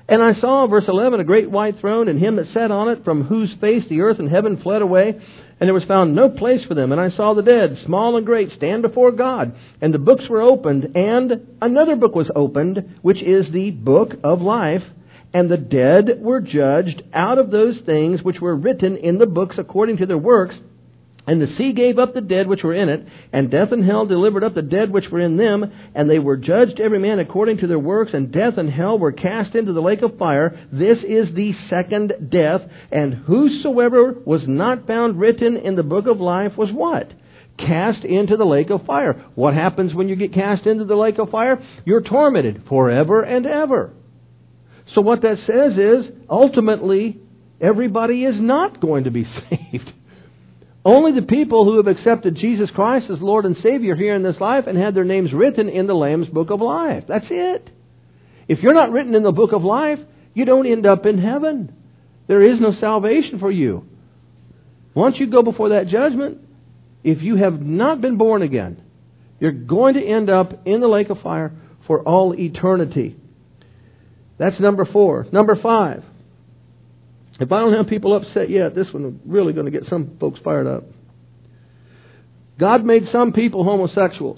And I saw, verse eleven, a great white throne, and him that sat on it, from whose face the earth and heaven fled away, and there was found no place for them. And I saw the dead, small and great, stand before God. And the books were opened, and another book was opened, which is the book of life. And the dead were judged out of those things which were written in the books according to their works. And the sea gave up the dead which were in it, and death and hell delivered up the dead which were in them, and they were judged every man according to their works, and death and hell were cast into the lake of fire. This is the second death, and whosoever was not found written in the book of life was what? Cast into the lake of fire. What happens when you get cast into the lake of fire? You're tormented forever and ever. So what that says is, ultimately, everybody is not going to be saved. Only the people who have accepted Jesus Christ as Lord and Savior here in this life and had their names written in the Lamb's Book of Life. That's it. If you're not written in the Book of Life, you don't end up in heaven. There is no salvation for you. Once you go before that judgment, if you have not been born again, you're going to end up in the lake of fire for all eternity. That's number four. Number five. If I don't have people upset yet, this one is really going to get some folks fired up. God made some people homosexuals.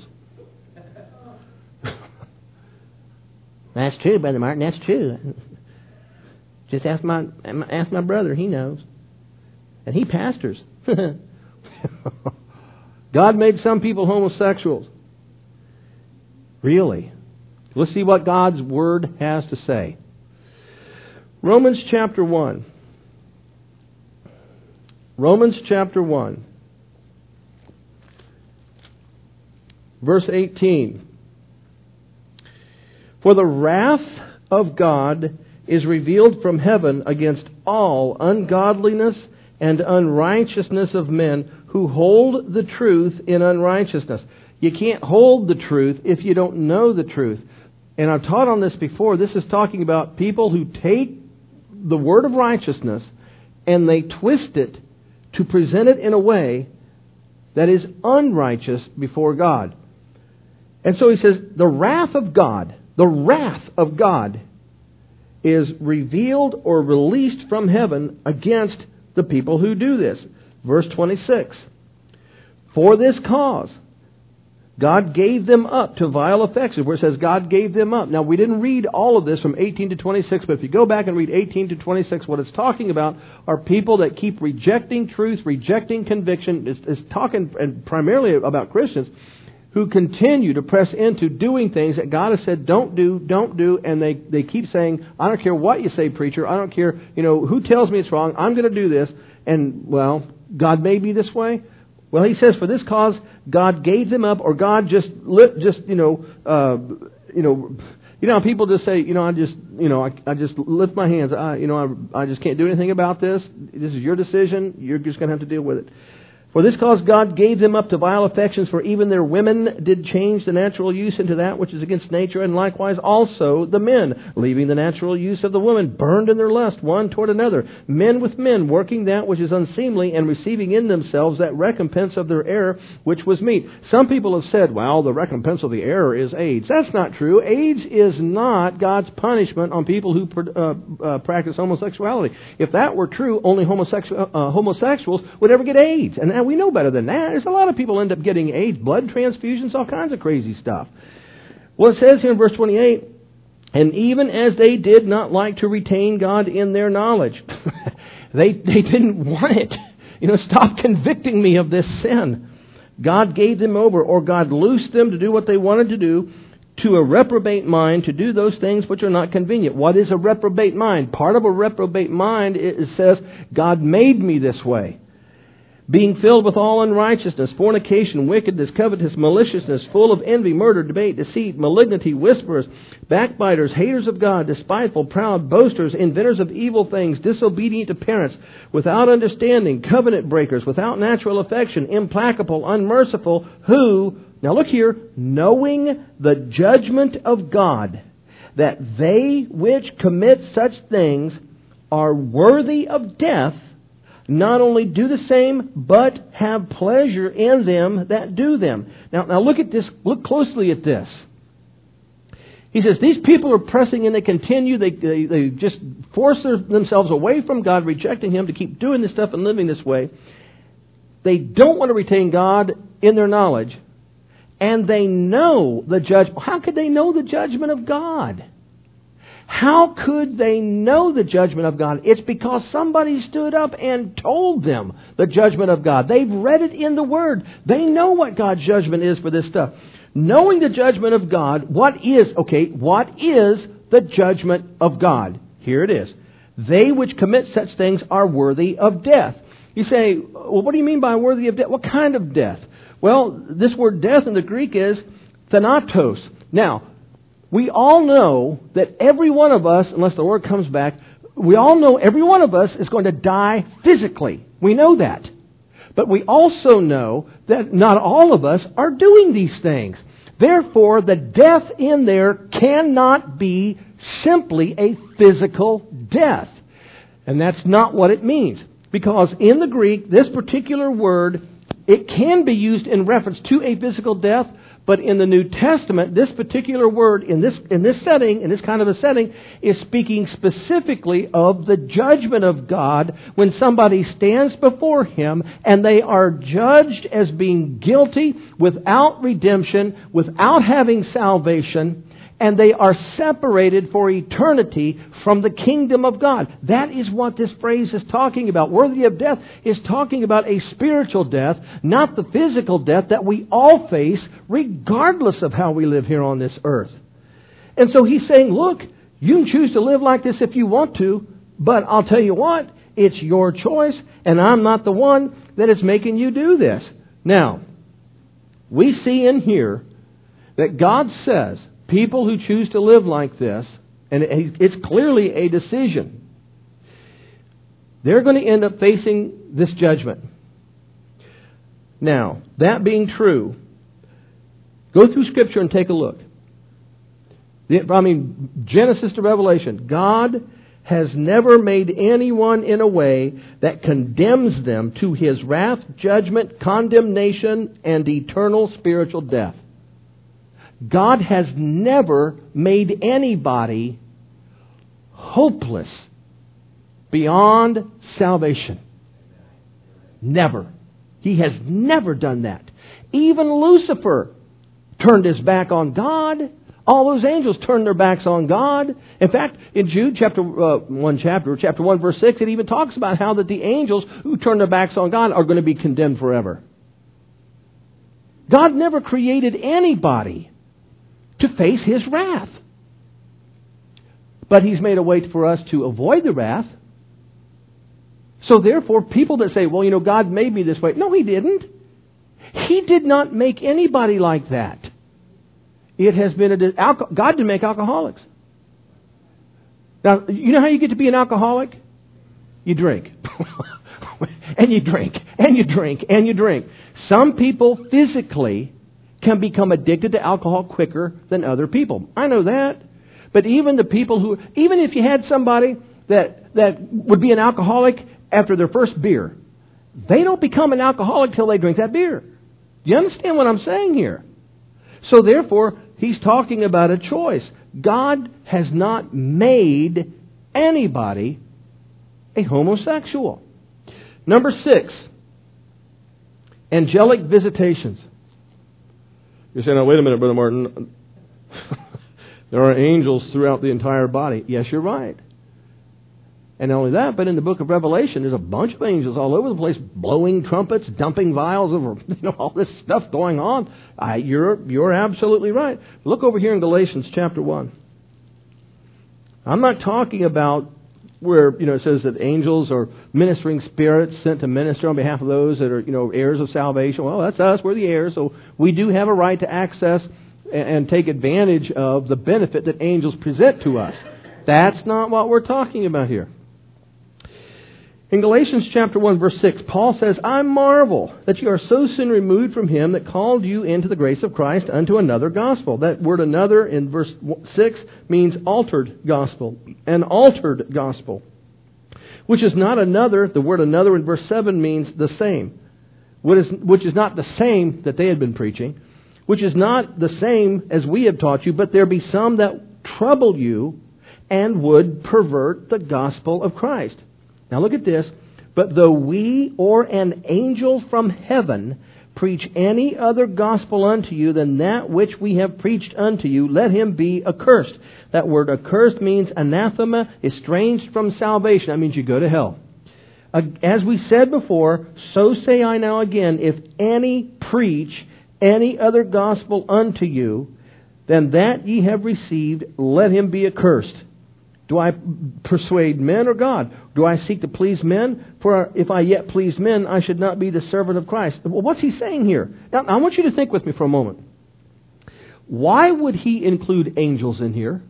That's true, Brother Martin. That's true. Just ask my ask my brother. He knows. And he pastors. God made some people homosexuals. Really? Let's see what God's Word has to say. Romans chapter one. Romans chapter one. Verse eighteen. For the wrath of God is revealed from heaven against all ungodliness and unrighteousness of men who hold the truth in unrighteousness. You can't hold the truth if you don't know the truth. And I've taught on this before. This is talking about people who take the word of righteousness and they twist it to present it in a way that is unrighteous before God. And so he says, the wrath of God, the wrath of God is revealed or released from heaven against the people who do this. Verse twenty-six. For this cause, God gave them up to vile affections, where it says God gave them up. Now, we didn't read all of this from eighteen to twenty-six, but if you go back and read eighteen to twenty-six, what it's talking about are people that keep rejecting truth, rejecting conviction. It's, it's talking and primarily about Christians who continue to press into doing things that God has said don't do, don't do, and they, they keep saying, I don't care what you say, preacher. I don't care, you know, who tells me it's wrong. I'm going to do this. And, well, God made me this way. Well, he says, for this cause, God gave them up, or God just, lit, just you know, uh, you know, you know, people just say, you know, I just, you know, I, I just lift my hands. I, you know, I, I just can't do anything about this. This is your decision. You're just going to have to deal with it. For this cause God gave them up to vile affections, for even their women did change the natural use into that which is against nature, and likewise also the men, leaving the natural use of the woman, burned in their lust one toward another, men with men, working that which is unseemly, and receiving in themselves that recompense of their error which was meet. Some people have said, well, the recompense of the error is AIDS. That's not true. AIDS is not God's punishment on people who uh, uh, practice homosexuality. If that were true, only homosexual, uh, homosexuals would ever get AIDS. And that we know better than that. There's a lot of people end up getting AIDS, blood transfusions, all kinds of crazy stuff. Well, it says here in verse twenty-eight, and even as they did not like to retain God in their knowledge, they they didn't want it. You know, stop convicting me of this sin. God gave them over, or God loosed them to do what they wanted to do, to a reprobate mind, to do those things which are not convenient. What is a reprobate mind? Part of a reprobate mind, it says, God made me this way. Being filled with all unrighteousness, fornication, wickedness, covetous, maliciousness, full of envy, murder, debate, deceit, malignity, whisperers, backbiters, haters of God, despiteful, proud, boasters, inventors of evil things, disobedient to parents, without understanding, covenant breakers, without natural affection, implacable, unmerciful, who, now look here, knowing the judgment of God, that they which commit such things are worthy of death, not only do the same, but have pleasure in them that do them. Now, now look at this. Look closely at this. He says, these people are pressing in, they continue, they, they, they just force their, themselves away from God, rejecting Him to keep doing this stuff and living this way. They don't want to retain God in their knowledge. And they know the judgment. How could they know the judgment of God? How could they know the judgment of God? It's because somebody stood up and told them the judgment of God. They've read it in the Word. They know what God's judgment is for this stuff. Knowing the judgment of God, what is, okay, what is the judgment of God? Here it is. They which commit such things are worthy of death. You say, well, what do you mean by worthy of death? What kind of death? Well, this word death in the Greek is thanatos. Now, we all know that every one of us, unless the Lord comes back, we all know every one of us is going to die physically. We know that. But we also know that not all of us are doing these things. Therefore, the death in there cannot be simply a physical death. And that's not what it means. Because in the Greek, this particular word, it can be used in reference to a physical death, but in the New Testament, this particular word in this in this setting, in this kind of a setting, is speaking specifically of the judgment of God when somebody stands before Him and they are judged as being guilty without redemption, without having salvation, and they are separated for eternity from the kingdom of God. That is what this phrase is talking about. Worthy of death is talking about a spiritual death, not the physical death that we all face regardless of how we live here on this earth. And so he's saying, look, you can choose to live like this if you want to, but I'll tell you what, it's your choice, and I'm not the one that is making you do this. Now, we see in here that God says, people who choose to live like this, and it's clearly a decision, they're going to end up facing this judgment. Now, that being true, go through Scripture and take a look. I mean, Genesis to Revelation, God has never made anyone in a way that condemns them to His wrath, judgment, condemnation, and eternal spiritual death. God has never made anybody hopeless beyond salvation. Never. He has never done that. Even Lucifer turned his back on God. All those angels turned their backs on God. In fact, in Jude chapter uh, one chapter, chapter one verse six, it even talks about how that the angels who turn their backs on God are going to be condemned forever. God never created anybody to face His wrath. But He's made a way for us to avoid the wrath. So therefore, people that say, well, you know, God made me this way. No, He didn't. He did not make anybody like that. It has been a... God didn't make alcoholics. Now, you know how you get to be an alcoholic? You drink. and you drink. And you drink. And you drink. Some people physically can become addicted to alcohol quicker than other people. I know that. But even the people who, even if you had somebody that, that would be an alcoholic after their first beer, they don't become an alcoholic till they drink that beer. Do you understand what I'm saying here? So therefore, he's talking about a choice. God has not made anybody a homosexual. Number six, angelic visitations. You say, now wait a minute, Brother Martin. There are angels throughout the entire body. Yes, you're right. And not only that, but in the book of Revelation, there's a bunch of angels all over the place, blowing trumpets, dumping vials of, you know, all this stuff going on. I, you're, you're absolutely right. Look over here in Galatians chapter one. I'm not talking about where, you know, it says that angels are ministering spirits sent to minister on behalf of those that are, you know, heirs of salvation. Well, that's us. We're the heirs. So we do have a right to access and take advantage of the benefit that angels present to us. That's not what we're talking about here. In Galatians chapter one, verse six, Paul says, I marvel that you are so soon removed from Him that called you into the grace of Christ unto another gospel. That word another in verse six means altered gospel. An altered gospel. Which is not another. The word another in verse seven means the same. Which is, which is not the same that they had been preaching. which is not the same as we have taught you, but there be some that trouble you and would pervert the gospel of Christ. Now look at this. But though we or an angel from heaven preach any other gospel unto you than that which we have preached unto you, let him be accursed. That word accursed means anathema, estranged from salvation. That means you go to hell. As we said before, so say I now again, if any preach any other gospel unto you than that ye have received, let him be accursed. Do I persuade men or God? Do I seek to please men? For if I yet please men, I should not be the servant of Christ. Well, what's he saying here? Now, I want you to think with me for a moment. Why would he include angels in here?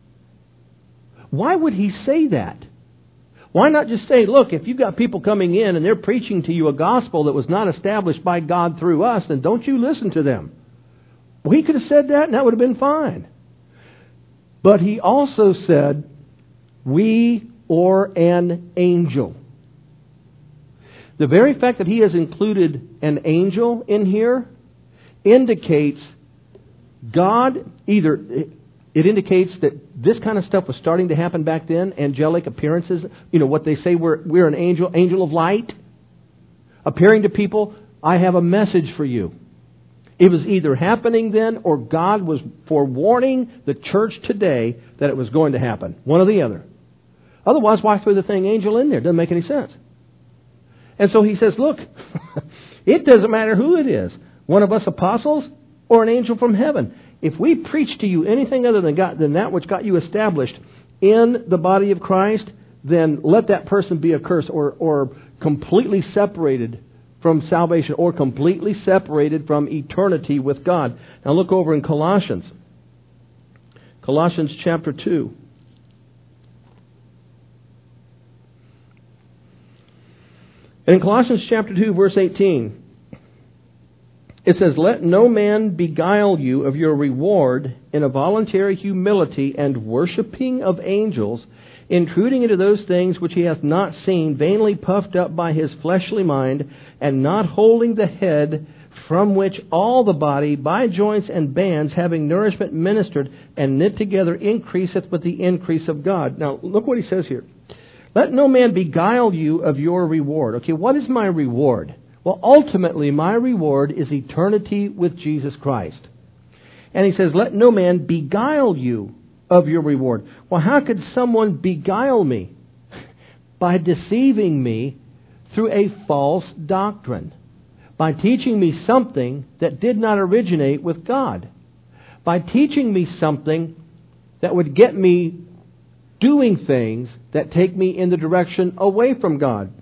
Why would he say that? Why not just say, look, if you've got people coming in and they're preaching to you a gospel that was not established by God through us, then don't you listen to them? Well, he could have said that and that would have been fine. But he also said, we or an angel. The very fact that he has included an angel in here indicates God either... It indicates that this kind of stuff was starting to happen back then. Angelic appearances. You know, what they say, we're, we're an angel, angel of light. Appearing to people, I have a message for you. It was either happening then or God was forewarning the church today that it was going to happen. One or the other. Otherwise, why throw the thing angel in there? Doesn't make any sense. And so he says, look, it doesn't matter who it is. One of us apostles or an angel from heaven. If we preach to you anything other than, God, than that which got you established in the body of Christ, then let that person be accursed or, or completely separated from salvation or completely separated from eternity with God. Now look over in Colossians. Colossians chapter two. And in Colossians chapter two, verse eighteen, it says, let no man beguile you of your reward in a voluntary humility and worshipping of angels, intruding into those things which he hath not seen, vainly puffed up by his fleshly mind, and not holding the head, from which all the body, by joints and bands, having nourishment ministered and knit together, increaseth with the increase of God. Now, look what he says here. Let no man beguile you of your reward. Okay, what is my reward? Well, ultimately, my reward is eternity with Jesus Christ. And he says, let no man beguile you of your reward. Well, how could someone beguile me? By deceiving me through a false doctrine. By teaching me something that did not originate with God. By teaching me something that would get me doing things that take me in the direction away from God.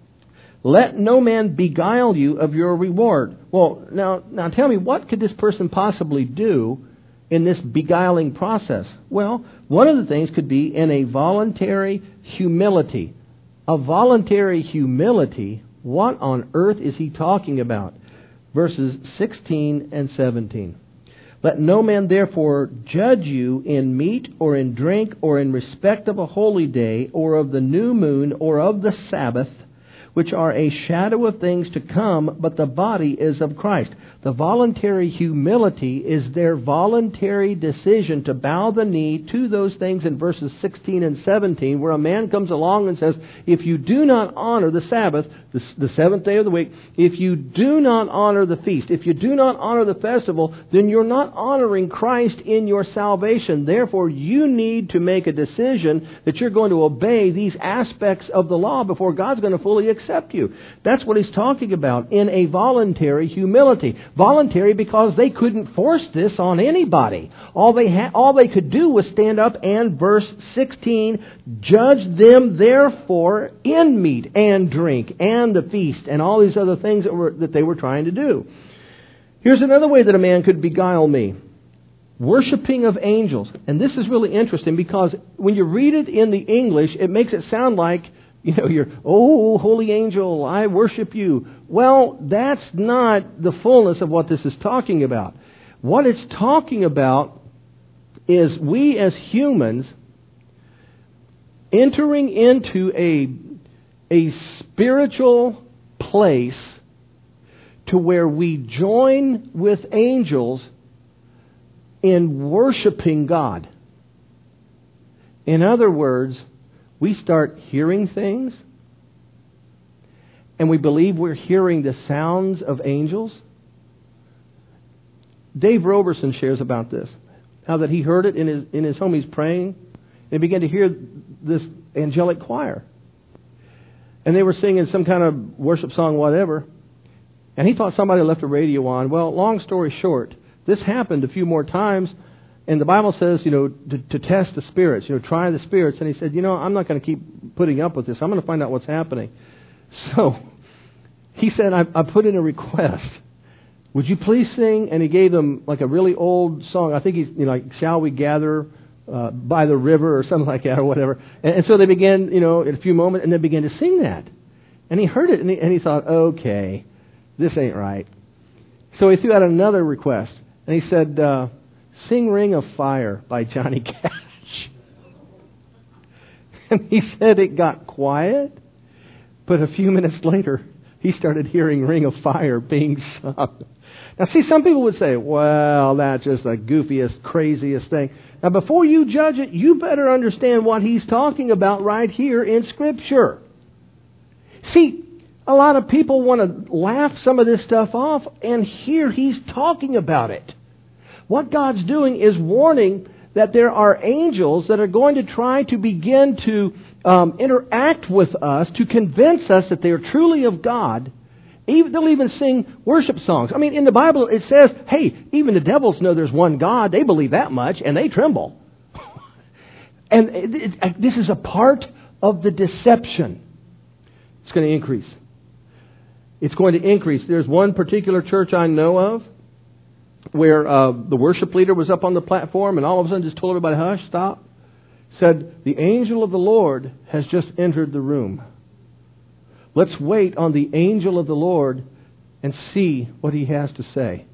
Let no man beguile you of your reward. Well, now, now tell me, what could this person possibly do in this beguiling process? Well, one of the things could be in a voluntary humility. A voluntary humility, what on earth is he talking about? Verses sixteen and seventeen. Let no man therefore judge you in meat or in drink or in respect of a holy day or of the new moon or of the Sabbath, which are a shadow of things to come, but the body is of Christ. The voluntary humility is their voluntary decision to bow the knee to those things in verses sixteen and seventeen, where a man comes along and says, if you do not honor the Sabbath, the, the seventh day of the week, if you do not honor the feast, if you do not honor the festival, then you're not honoring Christ in your salvation. Therefore, you need to make a decision that you're going to obey these aspects of the law before God's going to fully accept you. That's what he's talking about in a voluntary humility. Voluntary because they couldn't force this on anybody. All they ha- all they could do was stand up and, verse sixteen, judge them therefore in meat and drink and the feast and all these other things that were that they were trying to do. Here's another way that a man could beguile me. Worshipping of angels. And this is really interesting because when you read it in the English, it makes it sound like, you know, you're, oh, holy angel, I worship you. Well, that's not the fullness of what this is talking about. What it's talking about is we as humans entering into a, a spiritual place to where we join with angels in worshiping God. In other words, we start hearing things, and we believe we're hearing the sounds of angels. Dave Roberson shares about this, how that he heard it in his in his home. He's praying, and he began to hear this angelic choir. And they were singing some kind of worship song, whatever. And he thought somebody left the radio on. Well, long story short, this happened a few more times. And the Bible says, you know, to, to test the spirits, you know, try the spirits. And he said, you know, I'm not going to keep putting up with this. I'm going to find out what's happening. So he said, I, I put in a request. Would you please sing? And he gave them like a really old song. I think he's, you know, like, Shall We Gather uh, by the River or something like that or whatever. And, and so they began, you know, in a few moments, and they began to sing that. And he heard it, and he, and he thought, okay, this ain't right. So he threw out another request. And he said, uh, sing Ring of Fire by Johnny Cash. And he said it got quiet, but a few minutes later, he started hearing Ring of Fire being sung. Now, see, some people would say, well, that's just the goofiest, craziest thing. Now, before you judge it, you better understand what he's talking about right here in Scripture. See, a lot of people want to laugh some of this stuff off, and here he's talking about it. What God's doing is warning that there are angels that are going to try to begin to um, interact with us to convince us that they are truly of God. Even, they'll even sing worship songs. I mean, in the Bible it says, hey, even the devils know there's one God. They believe that much, and they tremble. And it, it, this is a part of the deception. It's going to increase. It's going to increase. There's one particular church I know of where uh, the worship leader was up on the platform and all of a sudden just told everybody, hush, stop. Said, the angel of the Lord has just entered the room. Let's wait on the angel of the Lord and see what he has to say.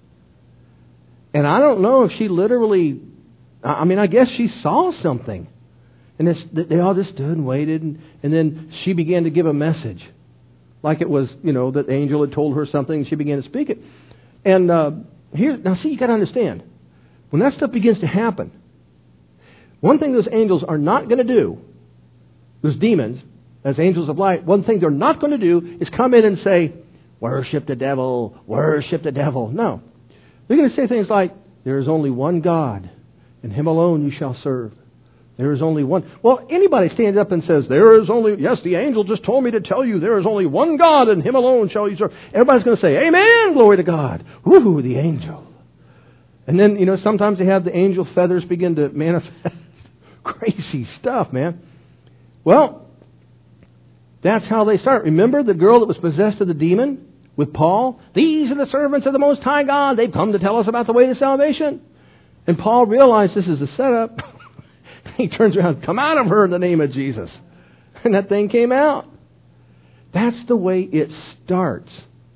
And I don't know if she literally, I mean, I guess she saw something. And this, they all just stood and waited. And, and then she began to give a message. Like it was, you know, that the angel had told her something and she began to speak it. And uh, here, now see, you got to understand. When that stuff begins to happen, one thing those angels are not going to do, those demons, as angels of light, one thing they're not going to do is come in and say, worship the devil, worship the devil. No. They're going to say things like, there is only one God, and Him alone you shall serve. There is only one. Well, anybody stands up and says, there is only, yes, the angel just told me to tell you, there is only one God, and Him alone shall you serve. Everybody's going to say, amen, glory to God. Woo, the angel. And then, you know, sometimes they have the angel feathers begin to manifest. Crazy stuff, man. Well, that's how they start. Remember the girl that was possessed of the demon with Paul? These are the servants of the Most High God. They've come to tell us about the way to salvation. And Paul realized this is a setup. He turns around, come out of her in the name of Jesus. And that thing came out. That's the way it starts.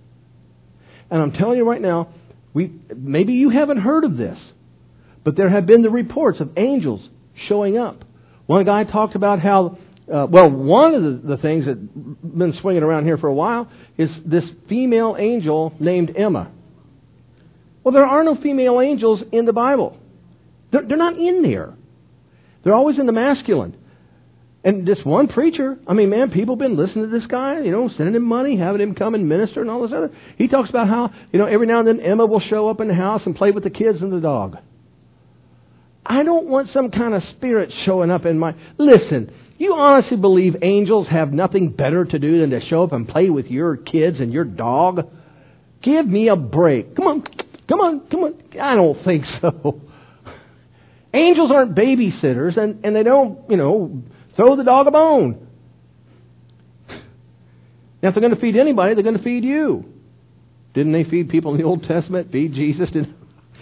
And I'm telling you right now, we maybe you haven't heard of this, but there have been the reports of angels showing up. One guy talked about how, uh, well, one of the, the things that been swinging around here for a while is this female angel named Emma. Well, there are no female angels in the Bible. They're, they're not in there. They're always in the masculine. And this one preacher, I mean, man, people have been listening to this guy, you know, sending him money, having him come and minister and all this other. He talks about how, you know, every now and then Emma will show up in the house and play with the kids and the dog. I don't want some kind of spirit showing up in my... Listen, you honestly believe angels have nothing better to do than to show up and play with your kids and your dog? Give me a break. Come on, come on, come on. I don't think so. Angels aren't babysitters, and, and they don't, you know, throw the dog a bone. Now, if they're going to feed anybody, they're going to feed you. Didn't they feed people in the Old Testament? Feed Jesus? Didn't...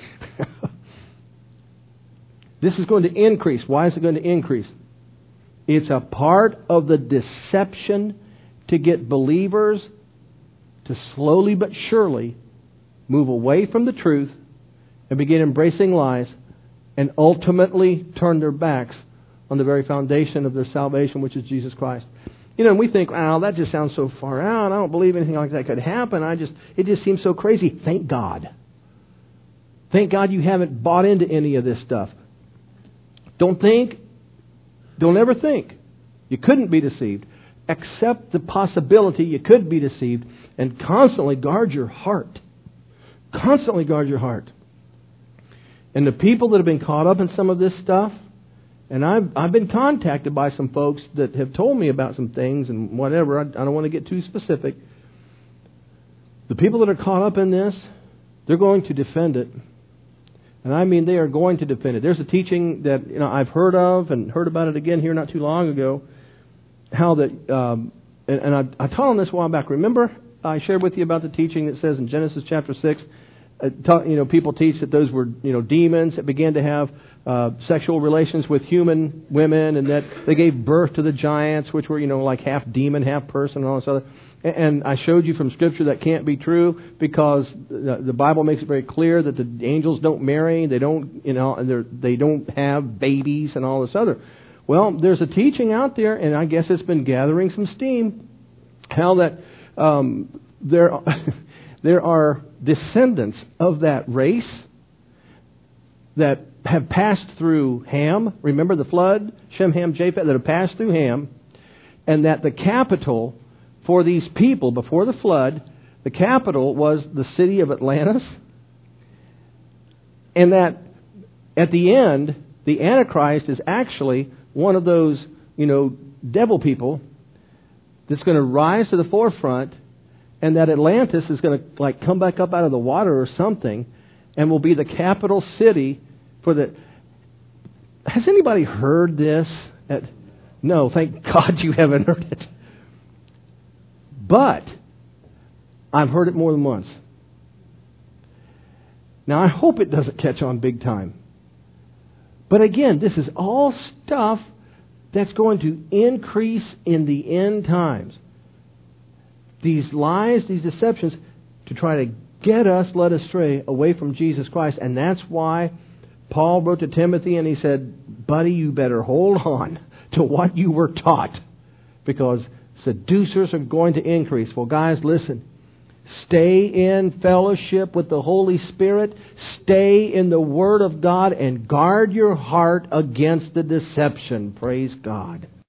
This is going to increase. Why is it going to increase? It's a part of the deception to get believers to slowly but surely move away from the truth and begin embracing lies and ultimately turn their backs on the very foundation of their salvation, which is Jesus Christ. You know, and we think, wow, that just sounds so far out. I don't believe anything like that could happen. I just, it just seems so crazy. Thank God. Thank God you haven't bought into any of this stuff. Don't think, don't ever think you couldn't be deceived. Accept the possibility you could be deceived and constantly guard your heart. Constantly guard your heart. And the people that have been caught up in some of this stuff, and I've I've been contacted by some folks that have told me about some things and whatever. I, I don't want to get too specific. The people that are caught up in this, they're going to defend it. And I mean, they are going to defend it. There's a teaching that you know I've heard of and heard about it again here not too long ago. How that, um, and, and I, I taught on this a while back. Remember, I shared with you about the teaching that says in Genesis chapter six, uh, ta- you know, people teach that those were you know demons that began to have uh, sexual relations with human women, and that they gave birth to the giants, which were you know like half demon, half person, and all this other. And I showed you from Scripture that can't be true because the Bible makes it very clear that the angels don't marry, they don't, you know, they don't have babies and all this other. Well, there's a teaching out there, and I guess it's been gathering some steam, how that um, there there are descendants of that race that have passed through Ham. Remember the flood, Shem, Ham, Japheth, that have passed through Ham, and that the capital for these people before the flood, the capital was the city of Atlantis. And that at the end, the Antichrist is actually one of those, you know, devil people that's going to rise to the forefront, and that Atlantis is going to like come back up out of the water or something and will be the capital city for the... Has anybody heard this? At... No, thank God you haven't heard it. But I've heard it more than once. Now, I hope it doesn't catch on big time. But again, this is all stuff that's going to increase in the end times. These lies, these deceptions, to try to get us led astray away from Jesus Christ. And that's why Paul wrote to Timothy and he said, buddy, you better hold on to what you were taught, because seducers are going to increase. Well, guys, listen. Stay in fellowship with the Holy Spirit. Stay in the Word of God and guard your heart against the deception. Praise God.